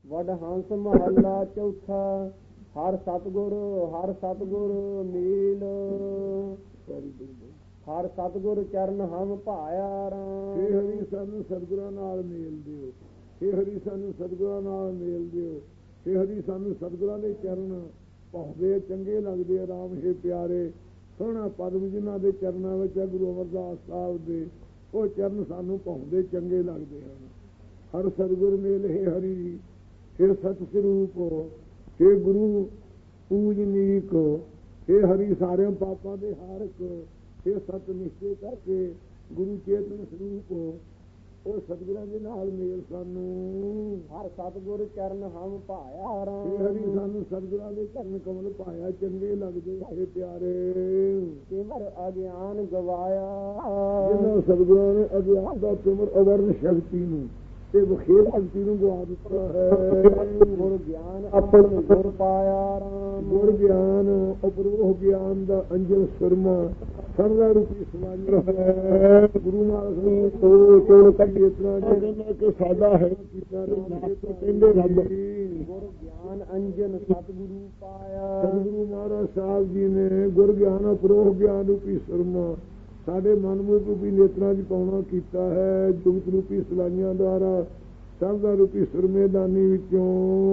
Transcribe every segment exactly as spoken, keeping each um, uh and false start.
ਵਡਹੰਸ ਮਹੱਲਾ ਚੌਥਾ। ਹਰ ਸਤਿਗੁਰ ਹਰ ਸਤਿਗੁਰ ਮੇਲ, ਹਰ ਸਤਿਗੁਰ ਚਰਨ ਹਮ ਭਾਇਆ ਰਾਮ। ਹੇ ਹਰੀ ਸਾਨੂੰ ਸਤਿਗੁਰਾਂ ਨਾਲ ਮੇਲ ਦਿਓ, ਹੇ ਹਰੀ ਸਾਨੂੰ ਸਤਿਗੁਰਾਂ ਨਾਲ ਮੇਲ ਦਿਓ, ਹੇ ਹਰੀ ਸਾਨੂੰ ਸਤਿਗੁਰਾਂ ਦੇ ਚਰਨ ਭਾਉਂਦੇ ਚੰਗੇ ਲੱਗਦੇ ਆ ਰਾਮ। ਹੇ ਪਿਆਰੇ ਸੋਹਣਾ ਪਦਮ ਜਿਨ੍ਹਾਂ ਦੇ ਚਰਨਾਂ ਵਿੱਚ ਹੈ ਗੁਰੂ ਅਮਰਦਾਸ ਸਾਹਿਬ ਦੇ, ਉਹ ਚਰਨ ਸਾਨੂੰ ਭਾਉਂਦੇ ਚੰਗੇ ਲੱਗਦੇ ਹਨ। ਹਰ ਸਤਿਗੁਰ ਮੇਲ ਹੇ ਹਰੀ, ਹੇ ਸਤ ਸਰੂਪ, ਹੇ ਗੁਰੂ ਪੂਜਨੀਕ, ਹੇ ਹਰੀ ਸਾਰਿਆਂ ਪਾਪਾਂ ਦੇ ਹਾਰਕ, ਹੇ ਸਤ ਨਿਸ਼ਚੇ ਕਰਕੇ ਗੁਰੂ ਚੇਤਨ ਸਰੂਪ, ਉਹ ਸਤਿਗੁਰਾਂ ਦੇ ਨਾਲ ਮੇਲ ਸਾਨੂੰ। ਹਰ ਸਤਿਗੁਰ ਚਰਨ ਹਮ ਭਾਇਆ ਰਾਮ। ਹੇ ਹਰੀ ਸਾਨੂੰ ਸਤਿਗੁਰਾਂ ਦੇ ਚਰਨ ਕਮਲ ਭਾਇਆ ਚੰਗੇ ਲੱਗਦੇ ਹੇ ਪਿਆਰੇ। ਤਿਮਰ ਅਗਿਆਨ ਗਵਾਇਆ, ਜਿਹਨਾਂ ਸਤਿਗੁਰਾਂ ਨੇ ਅਗਿਆਨ ਦਾ ਤਿਮਰ ਅਵਰਨ ਸ਼ਕਤੀ ਨੂੰ ਤੇ ਬਖੇਲ ਸ਼ਕਤੀ ਨੂੰ ਗਵਾ ਦਿੱਤਾ ਹੈ। ਗੁਰ ਗਿਆਨ ਆਪਣ ਗੁਰ ਪਾਇਆ ਰਾਮ। ਗੁਰ ਗਿਆਨ ਅਪਰੋਹ ਗਿਆਨ ਦਾ ਅੰਜਨ ਸੁਰਮਾ ਸਰਦਾ ਰੂਪੀ ਸਮਾਨ ਹੈ। ਗੁਰੂ ਮਹਾਰਾਜ ਨੇ ਤੋ ਚੋਣ ਕੱਢੀ ਇਤਨਾ ਜਿਹਨਾਂ ਕਿ ਸਾਡਾ ਹੈ ਕੀਤਾ ਕਹਿੰਦੇ ਰੱਬ। ਗੁਰ ਗਿਆਨ ਅੰਜਨ ਸਤਿਗੁਰੂ ਪਾਇਆ। ਸਤਿਗੁਰੂ ਮਹਾਰਾਜ ਸਾਹਿਬ ਜੀ ਨੇ ਗੁਰ ਗਿਆਨ ਅਪਰੋਹ ਗਿਆਨ ਰੂਪੀ ਸੁਰਮਾ ਸਾਡੇ ਮਨਮੁਖ ਰੂਪੀ ਨੇਤਰਾਂ ਚ ਪਾਉਣਾ ਕੀਤਾ ਹੈ। ਜੁਗਤ ਰੂਪੀ ਸਲਾਈਆਂ ਦੁਆਰਾ ਸਰਦਾ ਰੂਪੀ ਸੁਰਮੇਦਾਨੀ ਵਿੱਚੋਂ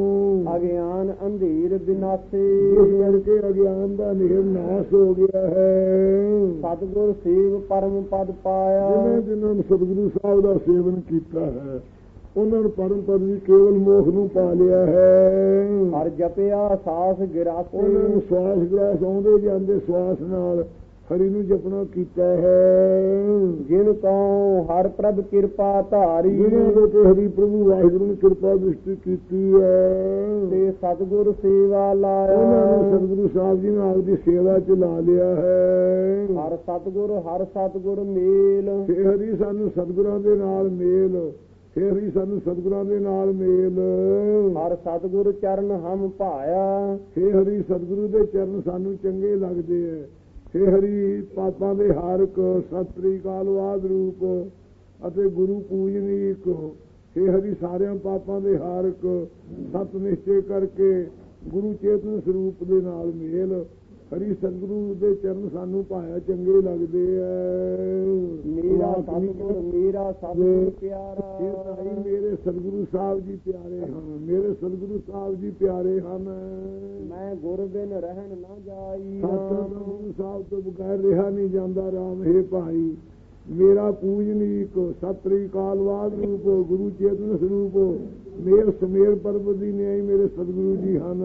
ਅਗਿਆਨ ਅੰਧੇਰ ਬਿਨਾਸੇ, ਕਰਕੇ ਅਗਿਆਨ ਦਾ ਨੇਰ ਨਾਸ਼ ਹੋ ਗਿਆ ਹੈ। ਸਤਿਗੁਰ ਸੇਵ ਪਰਮ ਪਦ ਪਾਇਆ। ਜਿਨ੍ਹਾਂ ਜਿਨ੍ਹਾਂ ਨੂੰ ਸਤਿਗੁਰੂ ਸਾਹਿਬ ਦਾ ਸੇਵਨ ਕੀਤਾ ਹੈ ਉਹਨਾਂ ਨੂੰ ਪਰਮ ਪਦ ਵੀ ਕੇਵਲ ਮੋਖ ਨੂੰ ਪਾ ਲਿਆ ਹੈ। ਹਰ ਜਪਿਆ ਸਾਸ ਗਿਰਾਸੇ, ਉਹਨਾਂ ਨੂੰ ਸਵਾਸ ਗ੍ਰਾਸ ਆਉਂਦੇ ਜਾਂਦੇ ਸਵਾਸ ਨਾਲ ਹਰੀ ਨੂੰ ਜਪਣਾ ਕੀਤਾ ਹੈ। ਜਿਨ ਤੋਂ ਹਰ ਪ੍ਰਭ ਕਿਰਪਾ ਧਾਰੀ, ਜਿਹਨਾਂ ਦੇ ਹਰੀ ਪ੍ਰਭੂ ਵਾਹਿਗੁਰੂ ਨੇ ਕਿਰਪਾ ਦ੍ਰਿਸ਼ਟੀ ਕੀਤੀ ਹੈ ਤੇ ਸਤਿਗੁਰ ਸੇਵਾ ਲਾਇਆ। ਉਹਨਾਂ ਨੇ ਸਤਿਗੁਰੂ ਸਾਹਿਬ ਜੀ ਨੇ ਆਪਦੀ ਸੇਵਾ ਚ ਲਾ ਲਿਆ ਹੈ। ਹਰ ਸਤਿਗੁਰ ਹਰ ਸਤਿਗੁਰ ਮੇਲ, ਹੇ ਹਰੀ ਸਾਨੂੰ ਸਤਿਗੁਰਾਂ ਦੇ ਨਾਲ ਮੇਲ, ਹੇ ਹਰੀ ਸਾਨੂੰ ਸਤਿਗੁਰਾਂ ਦੇ ਨਾਲ ਮੇਲ। ਹਰ ਸਤਿਗੁਰ ਚਰਨ ਹਮ ਭਾਇਆ, ਹੇ ਹਰੀ ਸਤਿਗੁਰੂ ਦੇ ਚਰਨ ਸਾਨੂੰ ਚੰਗੇ ਲੱਗਦੇ ਹੈ। ਹੇ ਹਰੀ ਪਾਪਾਂ ਦੇ ਹਾਰਕ ਸਤਿ ਸ੍ਰੀ ਅਕਾਲ ਵਾਦ ਰੂਪ ਅਤੇ ਗੁਰੂ ਪੂਜਨੀਕ, ਹੇ ਹਰੀ ਸਾਰਿਆਂ ਪਾਪਾਂ ਦੇ ਹਾਰਕ ਸਤ ਨਿਸ਼ਚੇ ਕਰਕੇ ਗੁਰੂ ਚੇਤਨ ਸਰੂਪ ਦੇ ਨਾਲ ਮੇਲ। ਹਰੀ ਸਤਿਗੁਰੂ ਦੇ ਚਰਨ ਸਾਨੂੰ ਭਾਇਆ ਚੰਗੇ ਲੱਗਦੇ ਹੈ। ਮੇਰਾ ਸਤਿਗੁਰ ਮੇਰਾ ਸਤਿਗੁਰ ਪਿਆਰਾ, ਇਹ ਮੇਰੇ ਸਤਿਗੁਰੂ ਸਾਹਿਬ ਜੀ ਪਿਆਰੇ ਹਨ, ਮੇਰੇ ਸਤਿਗੁਰੂ ਸਾਹਿਬ ਜੀ ਪਿਆਰੇ ਹਨ। ਮੈਂ ਗੁਰ ਬਿਨ ਰਹਿਣ ਨਾ ਜਾਈ। ਸਤਿਗੁਰੂ ਸਾਹਿਬ ਤੋਂ ਬਗੈਰ ਰਿਹਾ ਨਹੀਂ ਜਾਂਦਾ ਰਾਮ। ਹੇ ਭਾਈ ਮੇਰਾ ਪੂਜਨੀਕ ਸਤਿ ਸ੍ਰੀ ਅਕਾਲ ਵਾਦ ਰੂਪ ਗੁਰੂ ਚੇਤਨ ਸਰੂਪ ਮੇਰ ਸਮੇਰ ਪਰਬਤ ਦੀ ਨਿਆਈ ਮੇਰੇ ਸਤਿਗੁਰੂ ਜੀ ਹਨ।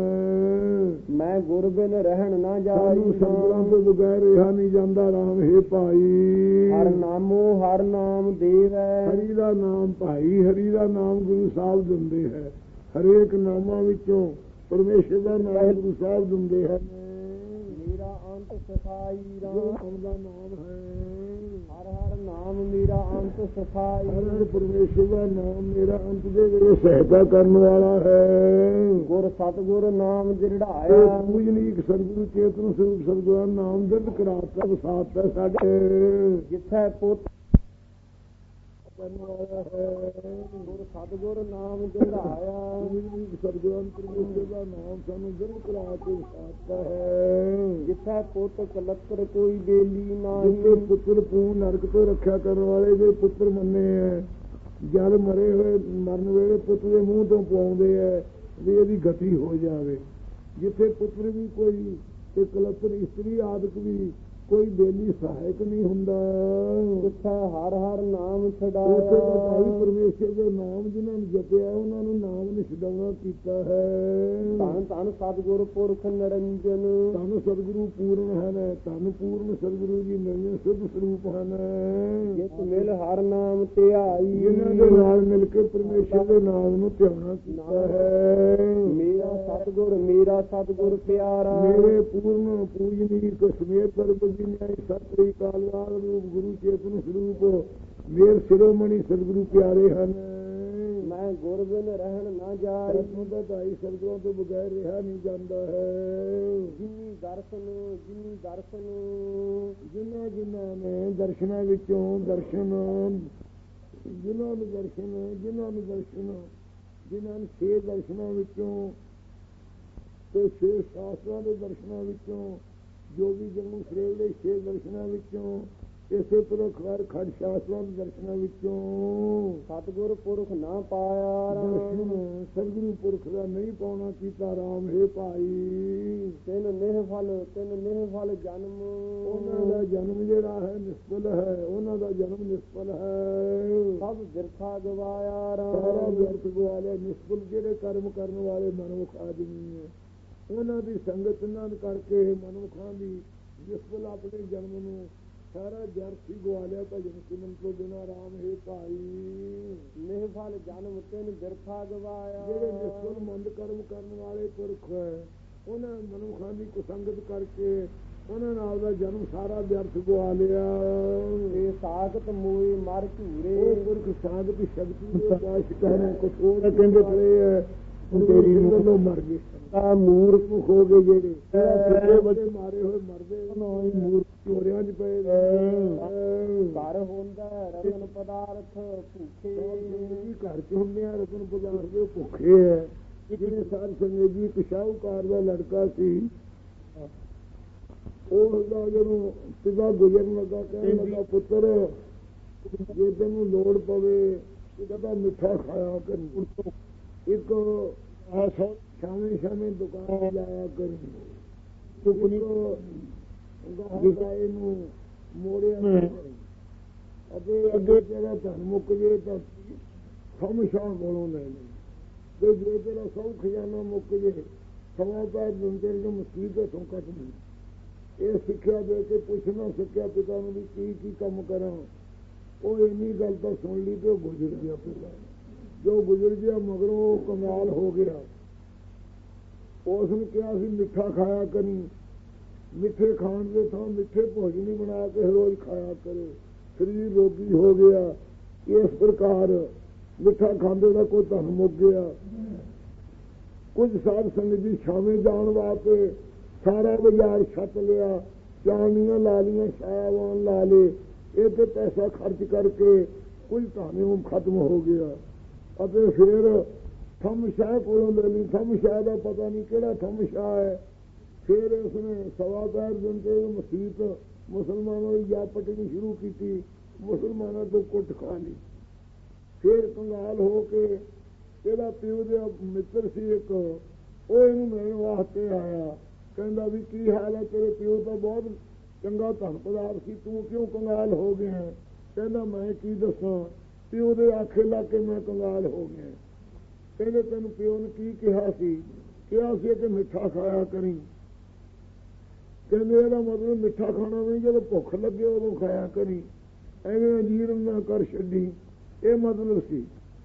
ਮੈਂ ਗੁਰ ਬਿਨ ਰਹਿਣ ਨਾ ਜਾਈ। ਸਾਨੂੰ ਸਤਿਗੁਰਾਂ ਤੋਂ ਬਗੈਰ ਰਿਹਾ ਨਹੀਂ ਜਾਂਦਾ ਰਾਮ। ਹੇ ਭਾਈ ਹਰ ਨਾਮੋ ਹਰ ਨਾਮ ਦੇਵ ਹੈ। ਹਰੀ ਦਾ ਨਾਮ ਭਾਈ, ਹਰੀ ਦਾ ਨਾਮ ਗੁਰੂ ਸਾਹਿਬ ਦਿੰਦੇ ਹੈ। ਹਰੇਕ ਨਾਮਾਂ ਵਿੱਚੋਂ ਪਰਮੇਸ਼ਰ ਦਾ ਨਾਮ ਗੁਰੂ ਸਾਹਿਬ ਦਿੰਦੇ ਹਨ। ਮੇਰਾ ਅੰਤ ਸਫਾਈ ਰਾਮ ਦਾ ਨਾਮ ਹੈ। ਹਰ ਹਰ ਨਾਮ ਮੇਰਾ ਅੰਤ ਸਫਾਈ। ਹਰ ਪਰਮੇਸ਼ਰ ਦਾ ਨਾਮ ਮੇਰਾ ਅੰਤ ਦੇ ਵੇਲੇ ਸਹਾਇਤਾ ਕਰਨ ਵਾਲਾ ਹੈ। ਗੁਰ ਸਤਿਗੁਰ ਨਾਮ ਜਿਰੜਾਇਆ, ਪੂਜਨੀਕ ਸਤਿਗੁਰੂ ਚੇਤਨ ਸਰੂਪ ਸਤਿਗੁਰਾਂ ਨਾਮ ਦਿਰਦ ਕਰਾਤਾ ਵਸਾਤਾ ਸਾਡੇ। ਜਿੱਥੇ ਪੁੱਤ ਕਰਨ ਵਾਲਾ ਹੈ। ਗੁਰ ਸਤਿਗੁਰ ਨਾਮ ਜਿਰੜਾਇਆ, ਪੂਜਨੀਕ ਸਤਿਗੁਰਾਂ ਪਰਮੇਸ਼ਰ ਦਾ ਨਾਮ ਸਾਨੂੰ ਦਿਰਦ ਕਰਾ ਕੇ ਵਸਾਤਾ ਹੈ। ਜਿੱਥੇ ਪੁੱਤ ਕਲੱਤਰ ਕੋਈ ਬੇਲੀ ਨਹੀਂ। ਜਿੱਥੇ ਪੁੱਤਰ ਪੂ ਨਰਕ ਤੋਂ ਰੱਖਿਆ ਕਰਨ ਵਾਲੇ ਦੇ ਪੁੱਤਰ ਮੰਨੇ ਹੈ। ਜਦ ਮਰੇ ਹੋਏ ਮਰਨ ਵੇਲੇ ਪੁੱਤ ਦੇ ਮੂੰਹ ਤੋਂ ਪਾਉਂਦੇ ਹੈ ਵੀ ਇਹਦੀ ਗਤੀ ਹੋ ਜਾਵੇ। ਜਿੱਥੇ ਪੁੱਤਰ ਵੀ ਕੋਈ ਤੇ ਕਲੱਤਰ ਇਸਤਰੀ ਆਦਿਕ ਵੀ ਕੋਈ ਬੇਲੀ ਸਹਾਇਕ ਨਹੀਂ ਹੁੰਦਾ। ਜਿੱਥੇ ਹਰ ਹਰ ਨਾਮ ਛਡਾਇਆ, ਉੱਥੇ ਤਾਂ ਭਾਈ ਪਰਮੇਸ਼ਰ ਦੇ ਨਾਮ ਜਿਨ੍ਹਾਂ ਨੂੰ ਜਪਿਆ ਉਹਨਾਂ ਨੂੰ ਨਾਮ ਨੇ ਛਡਾਉਣਾ ਕੀਤਾ ਹੈ। ਧੰਨ ਧੰਨ ਸਤਿਗੁਰ ਪੁਰਖ ਨਿਰੰਜਨ, ਧੰਨ ਸਤਿਗੁਰੂ ਪੂਰਨ ਹਨ, ਧੰਨ ਪੂਰਨ ਸਤਿਗੁਰੂ ਜੀ ਨਿਰੰਜਨ ਸਿੱਧ ਸਰੂਪ ਹਨ। ਜਿਤ ਮਿਲ ਹਰ ਨਾਮ ਧਿਆਈ, ਜਿਨ੍ਹਾਂ ਦੇ ਨਾਲ ਮਿਲ ਕੇ ਪਰਮੇਸ਼ਰ ਦੇ ਨਾਮ ਨੂੰ ਧਿਆਉਣਾ ਕੀਤਾ ਹੈ। ਮੇਰਾ ਸਤਿਗੁਰ ਮੇਰਾ ਸਤਿਗੁਰ ਪਿਆਰਾ, ਮੇਰੇ ਪੂਰਨ ਪੂਜਨੀਕ ਸਮੇਤ ਪਰਬਤ ਦੀ ਨਿਆਈ ਸਤਿ ਸ੍ਰੀ ਅਕਾਲ ਵਾਦ ਰੂਪ ਗੁਰੂ ਚੇਤਨ ਸਰੂਪ ਮੇਰ ਸਿਰੋਮਣੀ ਸਤਿਗੁਰੂ ਪਿਆਰੇ ਹਨ। ਮੈਂ ਗੁਰ ਬਿਨ ਰਹਿਣ ਨਾ ਜਾਈ। ਦਾ ਭਾਈ ਸਤਿਗੁਰਾਂ ਤੋਂ ਬਗੈਰ ਰਿਹਾ ਨਹੀਂ ਜਾਂਦਾ ਹੈ। ਜਿਨੀ ਦਰਸ਼ਨ ਜਿਨੀ ਦਰਸ਼ਨ ਜਿਨ੍ਹਾਂ ਜਿਨ੍ਹਾਂ ਨੇ ਦਰਸ਼ਨਾਂ ਵਿੱਚੋਂ ਦਰਸ਼ਨ, ਜਿਨ੍ਹਾਂ ਨੂੰ ਦਰਸ਼ਨ ਜਿਨ੍ਹਾਂ ਨੂੰ ਦਰਸ਼ਨ ਜਿਨ੍ਹਾਂ ਨੂੰ ਛੇ ਦਰਸ਼ਨਾਂ ਵਿੱਚੋਂ ਤੇ ਛੇ ਸ਼ਾਸਤਰਾਂ ਦੇ ਦਰਸ਼ਨਾਂ ਵਿੱਚੋਂ ਜੋ ਵੀ ਜੰਮੂ ਸਰੇਵ ਦੇ ਛੇ ਦਰਸ਼ਨਾਂ ਵਿੱਚੋਂ ਇਸੇ ਤਰ੍ਹਾਂ ਖਰ ਖੜ ਸ਼ਾਸਤਰਾਂ ਦੇ ਦਰਸ਼ਨਾਂ ਵਿੱਚੋਂ ਸਤਿਗੁਰ ਪੁਰਖ ਨਾ ਪਾਇਆ ਦਰਸ਼ਨ ਸਤਿਗੁਰੂ ਪੁਰਖ ਦਾ ਨਹੀਂ ਪਾਉਣਾ ਕੀਤਾ ਰਾਮ ਹੈ ਭਾਈ। ਤਿੰਨ ਨਿਹ ਫਲ ਤਿੰਨ ਨਿਹ ਫਲ ਜਨਮ ਉਹਨਾਂ ਦਾ ਜਨਮ ਜਿਹੜਾ ਹੈ ਨਿਸਫਲ ਹੈ, ਉਹਨਾਂ ਦਾ ਜਨਮ ਨਿਸਫਲ ਹੈ, ਸਭ ਬਿਰਥਾ ਗਵਾਇਆ ਸਾਰਾ ਵਿਅਰਥ ਗਵਾ ਲਿਆ। ਨਿਸਫਲ ਜਿਹੜੇ ਕਰਮ ਕਰਨ ਵਾਲੇ ਮਨੁੱਖ ਆਦਮੀ ਹੈ ਉਹਨਾਂ ਦੀ ਸੰਗਤ ਨਾਲ ਕਰਕੇ ਮਨੁੱਖਾਂ ਦੀ ਨਿਸਫਲ ਆਪਣੇ ਜਨਮ ਨੂੰ ਸਾਰਾ ਵਿਅਰਥ ਹੀ ਗਵਾ ਲਿਆ। ਭਜਨ ਸਿਮਰਨ ਤੋਂ ਬਿਨਾਂ ਰਾਮ ਹੈ ਭਾਈ। ਨਿਹ ਫਲ ਜਨਮ ਤਿੰਨ ਬਿਰਥਾ ਗਵਾਇਆ ਜਿਹੜੇ ਨਿਸਫਲ ਮੰਦ ਕਰਮ ਕਰਨ ਵਾਲੇ ਪੁਰਖ ਹੈ ਉਹਨਾਂ ਮਨੁੱਖਾਂ ਦੀ ਕੁਸੰਗਤ ਕਰਕੇ ਉਹਨਾਂ ਨਾਲ ਦਾ ਜਨਮ ਸਾਰਾ ਵਿਅਰਥ ਗਵਾ ਲਿਆ। ਇਹ ਸਾਖਤ ਮੂਈ ਮਰ ਝੂਰੇ ਉਹ ਪੁਰਖ ਸਾਖਤ ਸ਼ਕਤੀ ਦੇ ਪਾਸ਼ ਕਹਿਣਾ ਕੁਛ ਹੋਰ ਕਹਿੰਦੇ ਪਏ ਹੈ ਤੇਰੀ ਵੱਲੋਂ ਮਰ ਗਏ ਤਾਂ ਮੂਰਖ ਹੋ ਗਏ ਜਿਹੜੇ ਜਿਹੜੇ ਬੜੇ ਮਾਰੇ ਹੋਏ ਮਰਦੇ ਮੂਰਖ ਚੋਰਿਆਂ 'ਚ ਪਏ ਘਰ ਹੁੰਦਾ ਰਤਨ ਪਦਾਰਥ ਭੁੱਖੇ ਘਰ 'ਚ ਹੁੰਦੇ ਆ ਰਤਨ ਪਦਾਰਥ ਦੇ ਭੁੱਖੇ ਹੈ। ਜਿਹੜੇ ਸਾਧ ਸੰਗਤ ਜੀ ਇੱਕ ਸ਼ਾਹੂਕਾਰ ਦਾ ਲੜਕਾ ਸੀ ਉਹ ਜਦੋਂ ਪਿਤਾ ਗੁਜ਼ਰਨ ਲੱਗਾ ਕਹਿਣ ਲੱਗਾ ਪੁੱਤਰ ਜੇ ਤੈਨੂੰ ਲੋੜ ਪਵੇ ਤਾਂ ਮਿੱਠਾ ਖਾਇਆ ਕਰੀ, ਇੱਕ ਸ਼ਾਮੇ ਸ਼ਾਮੇ ਦੁਕਾਨ ਲਾਇਆ ਕਰੀ, ਚੁੱਕਣੀ ਗਾਏ ਨੂੰ ਮੋੜਿਆ ਅਤੇ ਅੱਗੇ ਤੇਰਾ ਧਨ ਮੁੱਕ ਜੇ ਤਾਂ ਹਮਸ਼ਾ ਕੋਲੋਂ ਲੈ ਲੈ ਤੇ ਜੇ ਤੇਰਾ ਸੌ ਖਜ਼ਾਨਾ ਮੁੱਕ ਜੇ ਸਮਾਂ ਪੈ ਦਿੰਦੇ ਨੂੰ ਮੁਸੀਬਤ ਤੋਂ ਕੱਟ ਨਹੀਂ। ਇਹ ਸਿੱਖਿਆ ਦੇ ਕੇ ਪੁੱਛ ਨਾ ਸਕਿਆ ਪਿਤਾ ਨੂੰ ਵੀ ਕੀ ਕੀ ਕੰਮ ਕਰਾਂ। ਉਹ ਇੰਨੀ ਗੱਲ ਤਾਂ ਸੁਣ ਲਈ ਤੇ ਉਹ ਗੁਜ਼ਰ ਗਿਆ ਪਿਤਾ। ਜੋ ਗੁਜ਼ਰ ਗਿਆ ਮਗਰੋਂ ਉਹ ਕਮਾਲ ਹੋ ਗਿਆ। ਉਸ ਨੇ ਕਿਹਾ ਸੀ ਮਿੱਠਾ ਖਾਇਆ ਕਰੀ, ਮਿੱਠੇ ਖਾਣ ਦੇ ਥਾਂ ਮਿੱਠੇ ਭੋਜਨ ਹੀ ਬਣਾ ਕੇ ਰੋਜ਼ ਖਾਇਆ ਕਰੇ, ਸਰੀਰ ਰੋਗੀ ਹੋ ਗਿਆ। ਇਸ ਪ੍ਰਕਾਰ ਮਿੱਠਾ ਖਾਂਦੇ ਦਾ ਕੋਈ ਧਨ ਮੁੱਕ ਗਿਆ। ਕੁਝ ਸਾਧ ਸੰਗਤ ਜੀ ਸ਼ਾਮੇ ਜਾਣ ਵਾਸਤੇ ਸਾਰਾ ਬਾਜ਼ਾਰ ਛੱਤ ਲਿਆ, ਚਾਂਦੀਆਂ ਲਾ ਲਈਆਂ, ਸਾਵਾਨ ਲਾ ਲਏ, ਇਹ ਤੇ ਪੈਸਾ ਖਰਚ ਕਰਕੇ ਕੁਝ ਧਨ ਖਤਮ ਹੋ ਗਿਆ। ਅਤੇ ਫਿਰ ਥੰਮ ਸ਼ਾਹ ਕੋਲੋਂ ਲੈ ਲਈ। ਥੰਮ ਸ਼ਾਹ ਦਾ ਪਤਾ ਨਹੀਂ ਕਿਹੜਾ ਥੰਮ ਸ਼ਾਹ ਹੈ। ਫਿਰ ਉਸਨੇ ਸਵਾ ਪੈਰ ਦਿਨ ਤੇ ਮਸੀਤ ਮੁਸਲਮਾਨਾਂ ਦੀ ਜਾ ਪਟਣੀ ਸ਼ੁਰੂ ਕੀਤੀ, ਮੁਸਲਮਾਨਾਂ ਤੋਂ ਕੁੱਟ ਖਾ ਲਈ। ਫਿਰ ਕੰਗਾਲ ਹੋ ਕੇ ਇਹਦਾ ਪਿਓ ਦੇ ਮਿੱਤਰ ਸੀ ਇੱਕ, ਉਹ ਇਹਨੂੰ ਮਿਲਣ ਵਾਸਤੇ ਆਇਆ। ਕਹਿੰਦਾ ਵੀ ਕੀ ਹਾਲ ਹੈ, ਤੇਰੇ ਪਿਓ ਤਾਂ ਬਹੁਤ ਚੰਗਾ ਧਨ ਪਦਾਰਥ ਸੀ, ਤੂੰ ਕਿਉਂ ਕੰਗਾਲ ਹੋ ਗਿਆ? ਕਹਿੰਦਾ ਮੈਂ ਕੀ ਦੱਸਾਂ, ਪਿਓ ਦੇ ਆਖੇ ਲਾ ਕੇ ਮੈਂ ਕੰਗਾਲ ਹੋ ਗਿਆ। ਕਹਿੰਦੇ ਤੈਨੂੰ ਪਿਓ ਨੇ ਕੀ ਕਿਹਾ ਸੀ? ਕਿਹਾ ਸੀ ਕਿ ਮਿੱਠਾ ਖਾਇਆ ਕਰੀ। ਕਹਿੰਦੇ ਇਹਦਾ ਮਤਲਬ ਮਿੱਠਾ ਖਾਣਾ ਨਹੀਂ, ਜਦੋਂ ਭੁੱਖ ਲੱਗੇ ਉਦੋਂ ਖਾਇਆ ਕਰੀ, ਐਵੇਂ ਅਜੀਰਨ ਨਾ ਕਰ ਛੱਡੀ, ਇਹ ਮਤਲਬ ਸੀ।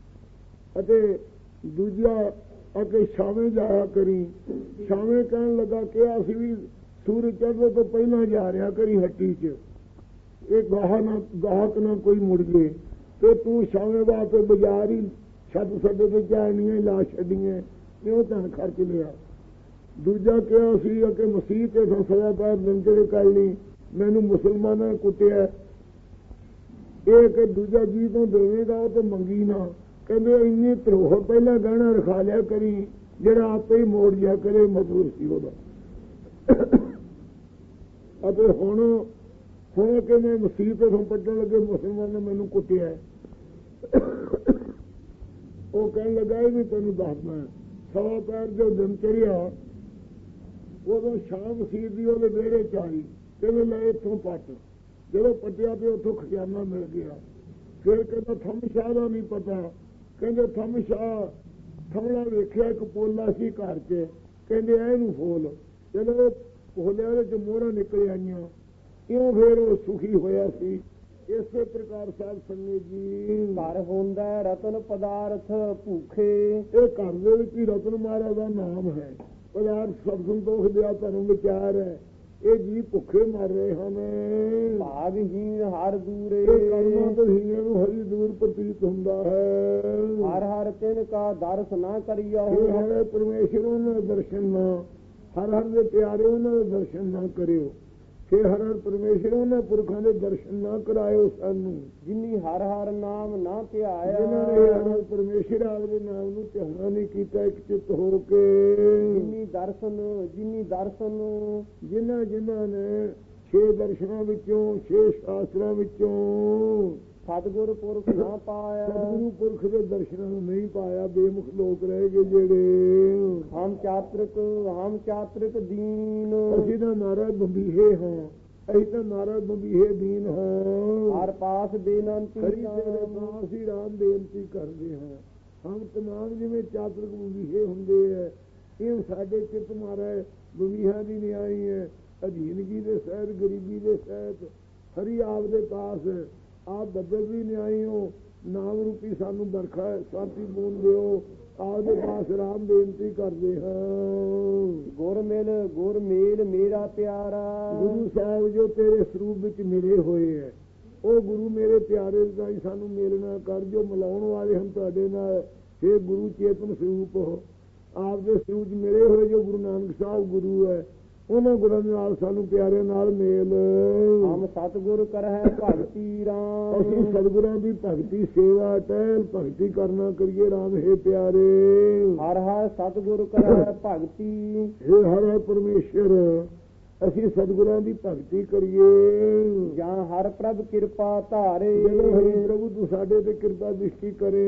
ਅਤੇ ਦੂਜਾ ਅੱਗੇ ਛਾਵੇਂ ਜਾਇਆ ਕਰੀ। ਛਾਵੇਂ ਕਹਿਣ ਲੱਗਾ ਕਿਹਾ ਸੀ ਵੀ ਸੂਰਜ ਚੜ੍ਹਦੇ ਤੋਂ ਪਹਿਲਾਂ ਜਾ ਰਿਹਾ ਕਰੀ ਹੱਟੀ 'ਚ, ਇਹ ਗਾਹ ਨਾ ਗਾਹਕ ਨਾ ਕੋਈ ਮੁੜ ਜੇ, ਤੇ ਤੂੰ ਛਾਵੇਂ ਵਾਸਤੇ ਬਾਜ਼ਾਰ ਹੀ ਛੱਤ ਸੱਡੇ ਤੇ ਚਾਹਣੀਆਂ ਲਾ ਛੱਡੀਆਂ, ਕਿਉਂ ਧਨ ਖਰਚ ਲਿਆ। ਦੂਜਾ ਕਿਹਾ ਸੀ ਕਿ ਮਸੀਹ ਤੇ ਸਵਾ ਪੈਰ ਲੰਗਰ ਕਰ ਲਈ, ਮੈਨੂੰ ਮੁਸਲਮਾਨਾਂ ਨੇ ਕੁੱਟਿਆ। ਇਹ ਕਿ ਦੂਜਾ ਜੀ ਤੋਂ ਦੇਵੇਗਾ ਉਹ ਤੇ ਮੰਗੀ ਨਾ। ਕਹਿੰਦੇ ਇੰਨੀ ਧਰੋਹ ਪਹਿਲਾਂ ਗਹਿਣਾ ਰਖਾ ਲਿਆ ਕਰੀ ਜਿਹੜਾ ਆਪੇ ਹੀ ਮੋੜ ਜਾ ਕਰੇ, ਮਜ਼ਦੂਰ ਸੀ ਉਹਦਾ। ਅਤੇ ਹੁਣ ਹੁਣ ਕਿ ਮੈਂ ਮਸੀਹ ਤੋਂ ਪੱਟਣ ਲੱਗੇ, ਮੁਸਲਮਾਨ ਨੇ ਮੈਨੂੰ ਕੁੱਟਿਆ। ਉਹ ਕਹਿਣ ਲੱਗਾ ਇਹ ਵੀ ਤੈਨੂੰ ਦੱਸਦਾ, ਸਵਾ ਪੈਰ ਜੋ ਦਿਨ ਚੜਿਆ ਉਦੋਂ ਸ਼ਾਮ ਮਸੀਹ ਦੀ ਉਹਦੇ ਵਿਹੜੇ ਚ ਆਈ। ਕਹਿੰਦੇ ਲੈ ਇੱਥੋਂ ਪੱਟ। ਜਦੋਂ ਪੱਟਿਆ ਤੇ ਉੱਥੋਂ ਖਜ਼ਾਨਾ ਮਿਲ ਗਿਆ। ਫਿਰ ਕਹਿੰਦਾ ਥੰਮ ਸ਼ਾਹ ਦਾ ਨਹੀਂ ਪਤਾ। ਕਹਿੰਦੇ ਥੰਮ ਸ਼ਾਹ ਥੰਮਲਾ ਵੇਖਿਆ ਇੱਕ ਪੋਲਾ ਸੀ ਘਰ 'ਚ, ਕਹਿੰਦੇ ਇਹਨੂੰ ਫੋਲ। ਜਦੋਂ ਪੋਲਿਆ ਉਹਦੇ 'ਚ ਮੋਹਰਾਂ ਨਿਕਲ ਆਈਆਂ, ਕਿਉਂ ਫਿਰ ਉਹ ਸੁਖੀ ਹੋਇਆ ਸੀ। ਇਸੇ ਪ੍ਰਕਾਰ ਸਾਧ ਸੰਗਤ ਜੀ ਘਰ ਹੁੰਦਾ ਰਤਨ ਪਦਾਰਥ ਭੁੱਖੇ, ਇਹ ਘਰ ਦੇ ਵਿੱਚ ਹੀ ਰਤਨ ਮਹਾਰਾਜ ਦਾ ਨਾਮ ਹੈ। ਪਦਾਰਥ ਸਭ ਸੰਤੋਖ ਦਿਆ ਧਰਮ ਵਿਚਾਰ ਹੈ। ਇਹ ਜੀ ਭੁੱਖੇ ਮਰ ਰਹੇ ਹਨ। ਭਾਗਹੀਨ ਹਰ ਦੂਰੇ, ਕਰਮਾਂ ਤੋਂ ਹੀਨੇ ਨੂੰ ਹਰੀ ਦੂਰ ਪ੍ਰਤੀਤ ਹੁੰਦਾ ਹੈ। ਹਰ ਹਰ ਤਿਨ ਕਾ ਦਰਸ ਨਾ ਕਰਿਓ, ਹਰੇ ਪਰਮੇਸ਼ਰ ਉਹਨਾਂ ਦਾ ਦਰਸ਼ਨ ਨਾ, ਹਰ ਹਰ ਦੇ ਪਿਆਰੇ ਉਹਨਾਂ ਦਾ ਦਰਸ਼ਨ ਨਾ ਕਰਿਓ। ਹੇ ਹਰ ਹਰ ਪਰਮੇਸ਼ਰ ਉਹਨਾਂ ਪੁਰਖਾਂ ਦੇ ਦਰਸ਼ਨ ਨਾ ਕਰਾਇਓ ਸਾਨੂੰ, ਜਿਨੀ ਹਰ ਹਰ ਨਾਮ ਨਾ ਧਿਆਇਆ। ਜਿਨ੍ਹਾਂ ਨੇ ਹਰ ਹਰ ਪਰਮੇਸ਼ਰ ਆਪਦੇ ਨਾਮ ਨੂੰ ਧਿਆਨਾ ਨਹੀਂ ਕੀਤਾ ਇੱਕ ਚਿੱਤ ਹੋ ਕੇ। ਜਿਨੀ ਦਰਸ਼ਨ ਜਿਨੀ ਦਰਸ਼ਨ ਜਿਨ੍ਹਾਂ ਜਿਨ੍ਹਾਂ ਨੇ ਛੇ ਦਰਸ਼ਨਾਂ ਵਿੱਚੋਂ ਛੇ ਸ਼ਾਸਤਰਾਂ ਵਿੱਚੋਂ ਸਤਿਗੁਰ ਪੁਰਖ ਨਾ ਪਾਇਆ। ਸਤਿਗੁਰੂ ਪੁਰਖ ਦੇ ਦਰਸ਼ਨਾਂ ਨੂੰ ਨਹੀਂ ਪਾਇਆ, ਬੇਮੁਖ ਲੋਕ ਰਹਿ ਗਏ ਜਿਹੜੇ। ਹਮ ਚਾਤ੍ਰਿਕ ਹਮ ਚਾਤ੍ਰਿਕ ਦੀਨ। ਅਸੀਂ ਤਾਂ ਮਹਾਰਾਜ ਬੰਬੀਹੇ ਹਾਂ, ਅਸੀਂ ਤਾਂ ਮਹਾਰਾਜ ਬੰਬੀਹੇ ਦੀਨ ਹਾਂ। ਹਰ ਪਾਸ ਬੇਨੰਤੀ ਹਰੀ ਤੇਰੇ ਪਾਸ ਹੀ ਰਾਮ ਬੇਨਤੀ ਕਰਦੇ ਹਾਂ। ਹਮ ਤਮਾਮ ਜਿਵੇਂ ਚਾਤ੍ਰਿਕ ਬੰਬੀਹੇ ਹੁੰਦੇ ਹੈ, ਇਹ ਸਾਡੇ ਚਿੱਤ ਮਹਾਰਾਜ ਬੰਬੀਹਾਂ ਦੀ ਨਿਆਈ ਹੈ। ਅਧੀਨਗੀ ਦੇ ਸਹਿਤ, ਗਰੀਬੀ ਦੇ ਸਹਿਤ ਹਰੀ ਆਪ ਦੇ ਪਾਸ ਆਪ ਬੱਦਲ ਵੀ ਨਿਆਈ ਹੋ, ਨਾਮ ਰੂਪੀ ਸਾਨੂੰ ਬਰਖਾ ਸ਼ਾਂਤੀ ਬੂੰਦ ਦਿਓ। ਆਪਦੇ ਪਾਸ ਰਾਮ ਬੇਨਤੀ ਕਰਦੇ ਹਾਂ। ਗੁਰ ਮਿਲ ਗੁਰ ਮੇਲ ਮੇਰਾ ਪਿਆਰਾ। ਗੁਰੂ ਸਾਹਿਬ ਜੋ ਤੇਰੇ ਸਰੂਪ ਵਿੱਚ ਮਿਲੇ ਹੋਏ ਹੈ, ਉਹ ਗੁਰੂ ਮੇਰੇ ਪਿਆਰੇ ਦਾ ਹੀ ਸਾਨੂੰ ਮੇਲਣਾ ਕਰ, ਜੋ ਮਿਲਾਉਣ ਵਾਲੇ ਹਨ ਤੁਹਾਡੇ ਨਾਲ। ਇਹ ਗੁਰੂ ਚੇਤਨ ਸਰੂਪ ਆਪਦੇ ਸਰੂਪ ਚ ਮਿਲੇ ਹੋਏ ਜੋ ਗੁਰੂ ਨਾਨਕ ਸਾਹਿਬ ਗੁਰੂ ਹੈ, ਉਹਨਾਂ ਗੁਰਾਂ ਨਾਲ ਸਾਨੂੰ ਪਿਆਰੇ ਨਾਲ ਮੇਲ। ਹਮ ਸਤਿਗੁਰ ਕਰਹਿ ਭਗਤੀ ਰਾਮ। ਅਸੀਂ ਸਤਿਗੁਰਾਂ ਦੀ ਭਗਤੀ ਸੇਵਾ ਟਹਿਲ ਭਗਤੀ ਕਰਨਾ ਕਰੀਏ ਰਾਮ ਹੈ ਪਿਆਰੇ। ਹਰ ਹਰ ਸਤਿਗੁਰ ਕਰਹਿ ਭਗਤੀ। ਹੇ ਹਰ ਹਰ ਪਰਮੇਸ਼ਰ ਅਸੀਂ ਸਤਿਗੁਰਾਂ ਦੀ ਭਗਤੀ ਕਰੀਏ। ਜਾਂ ਹਰ ਪ੍ਰਭ ਕਿਰਪਾ ਧਾਰੇ। ਜਦੋਂ ਹਰੀ ਪ੍ਰਭੂ ਤੂੰ ਸਾਡੇ ਤੇ ਕਿਰਪਾ ਦ੍ਰਿਸ਼ਟੀ ਕਰੇ।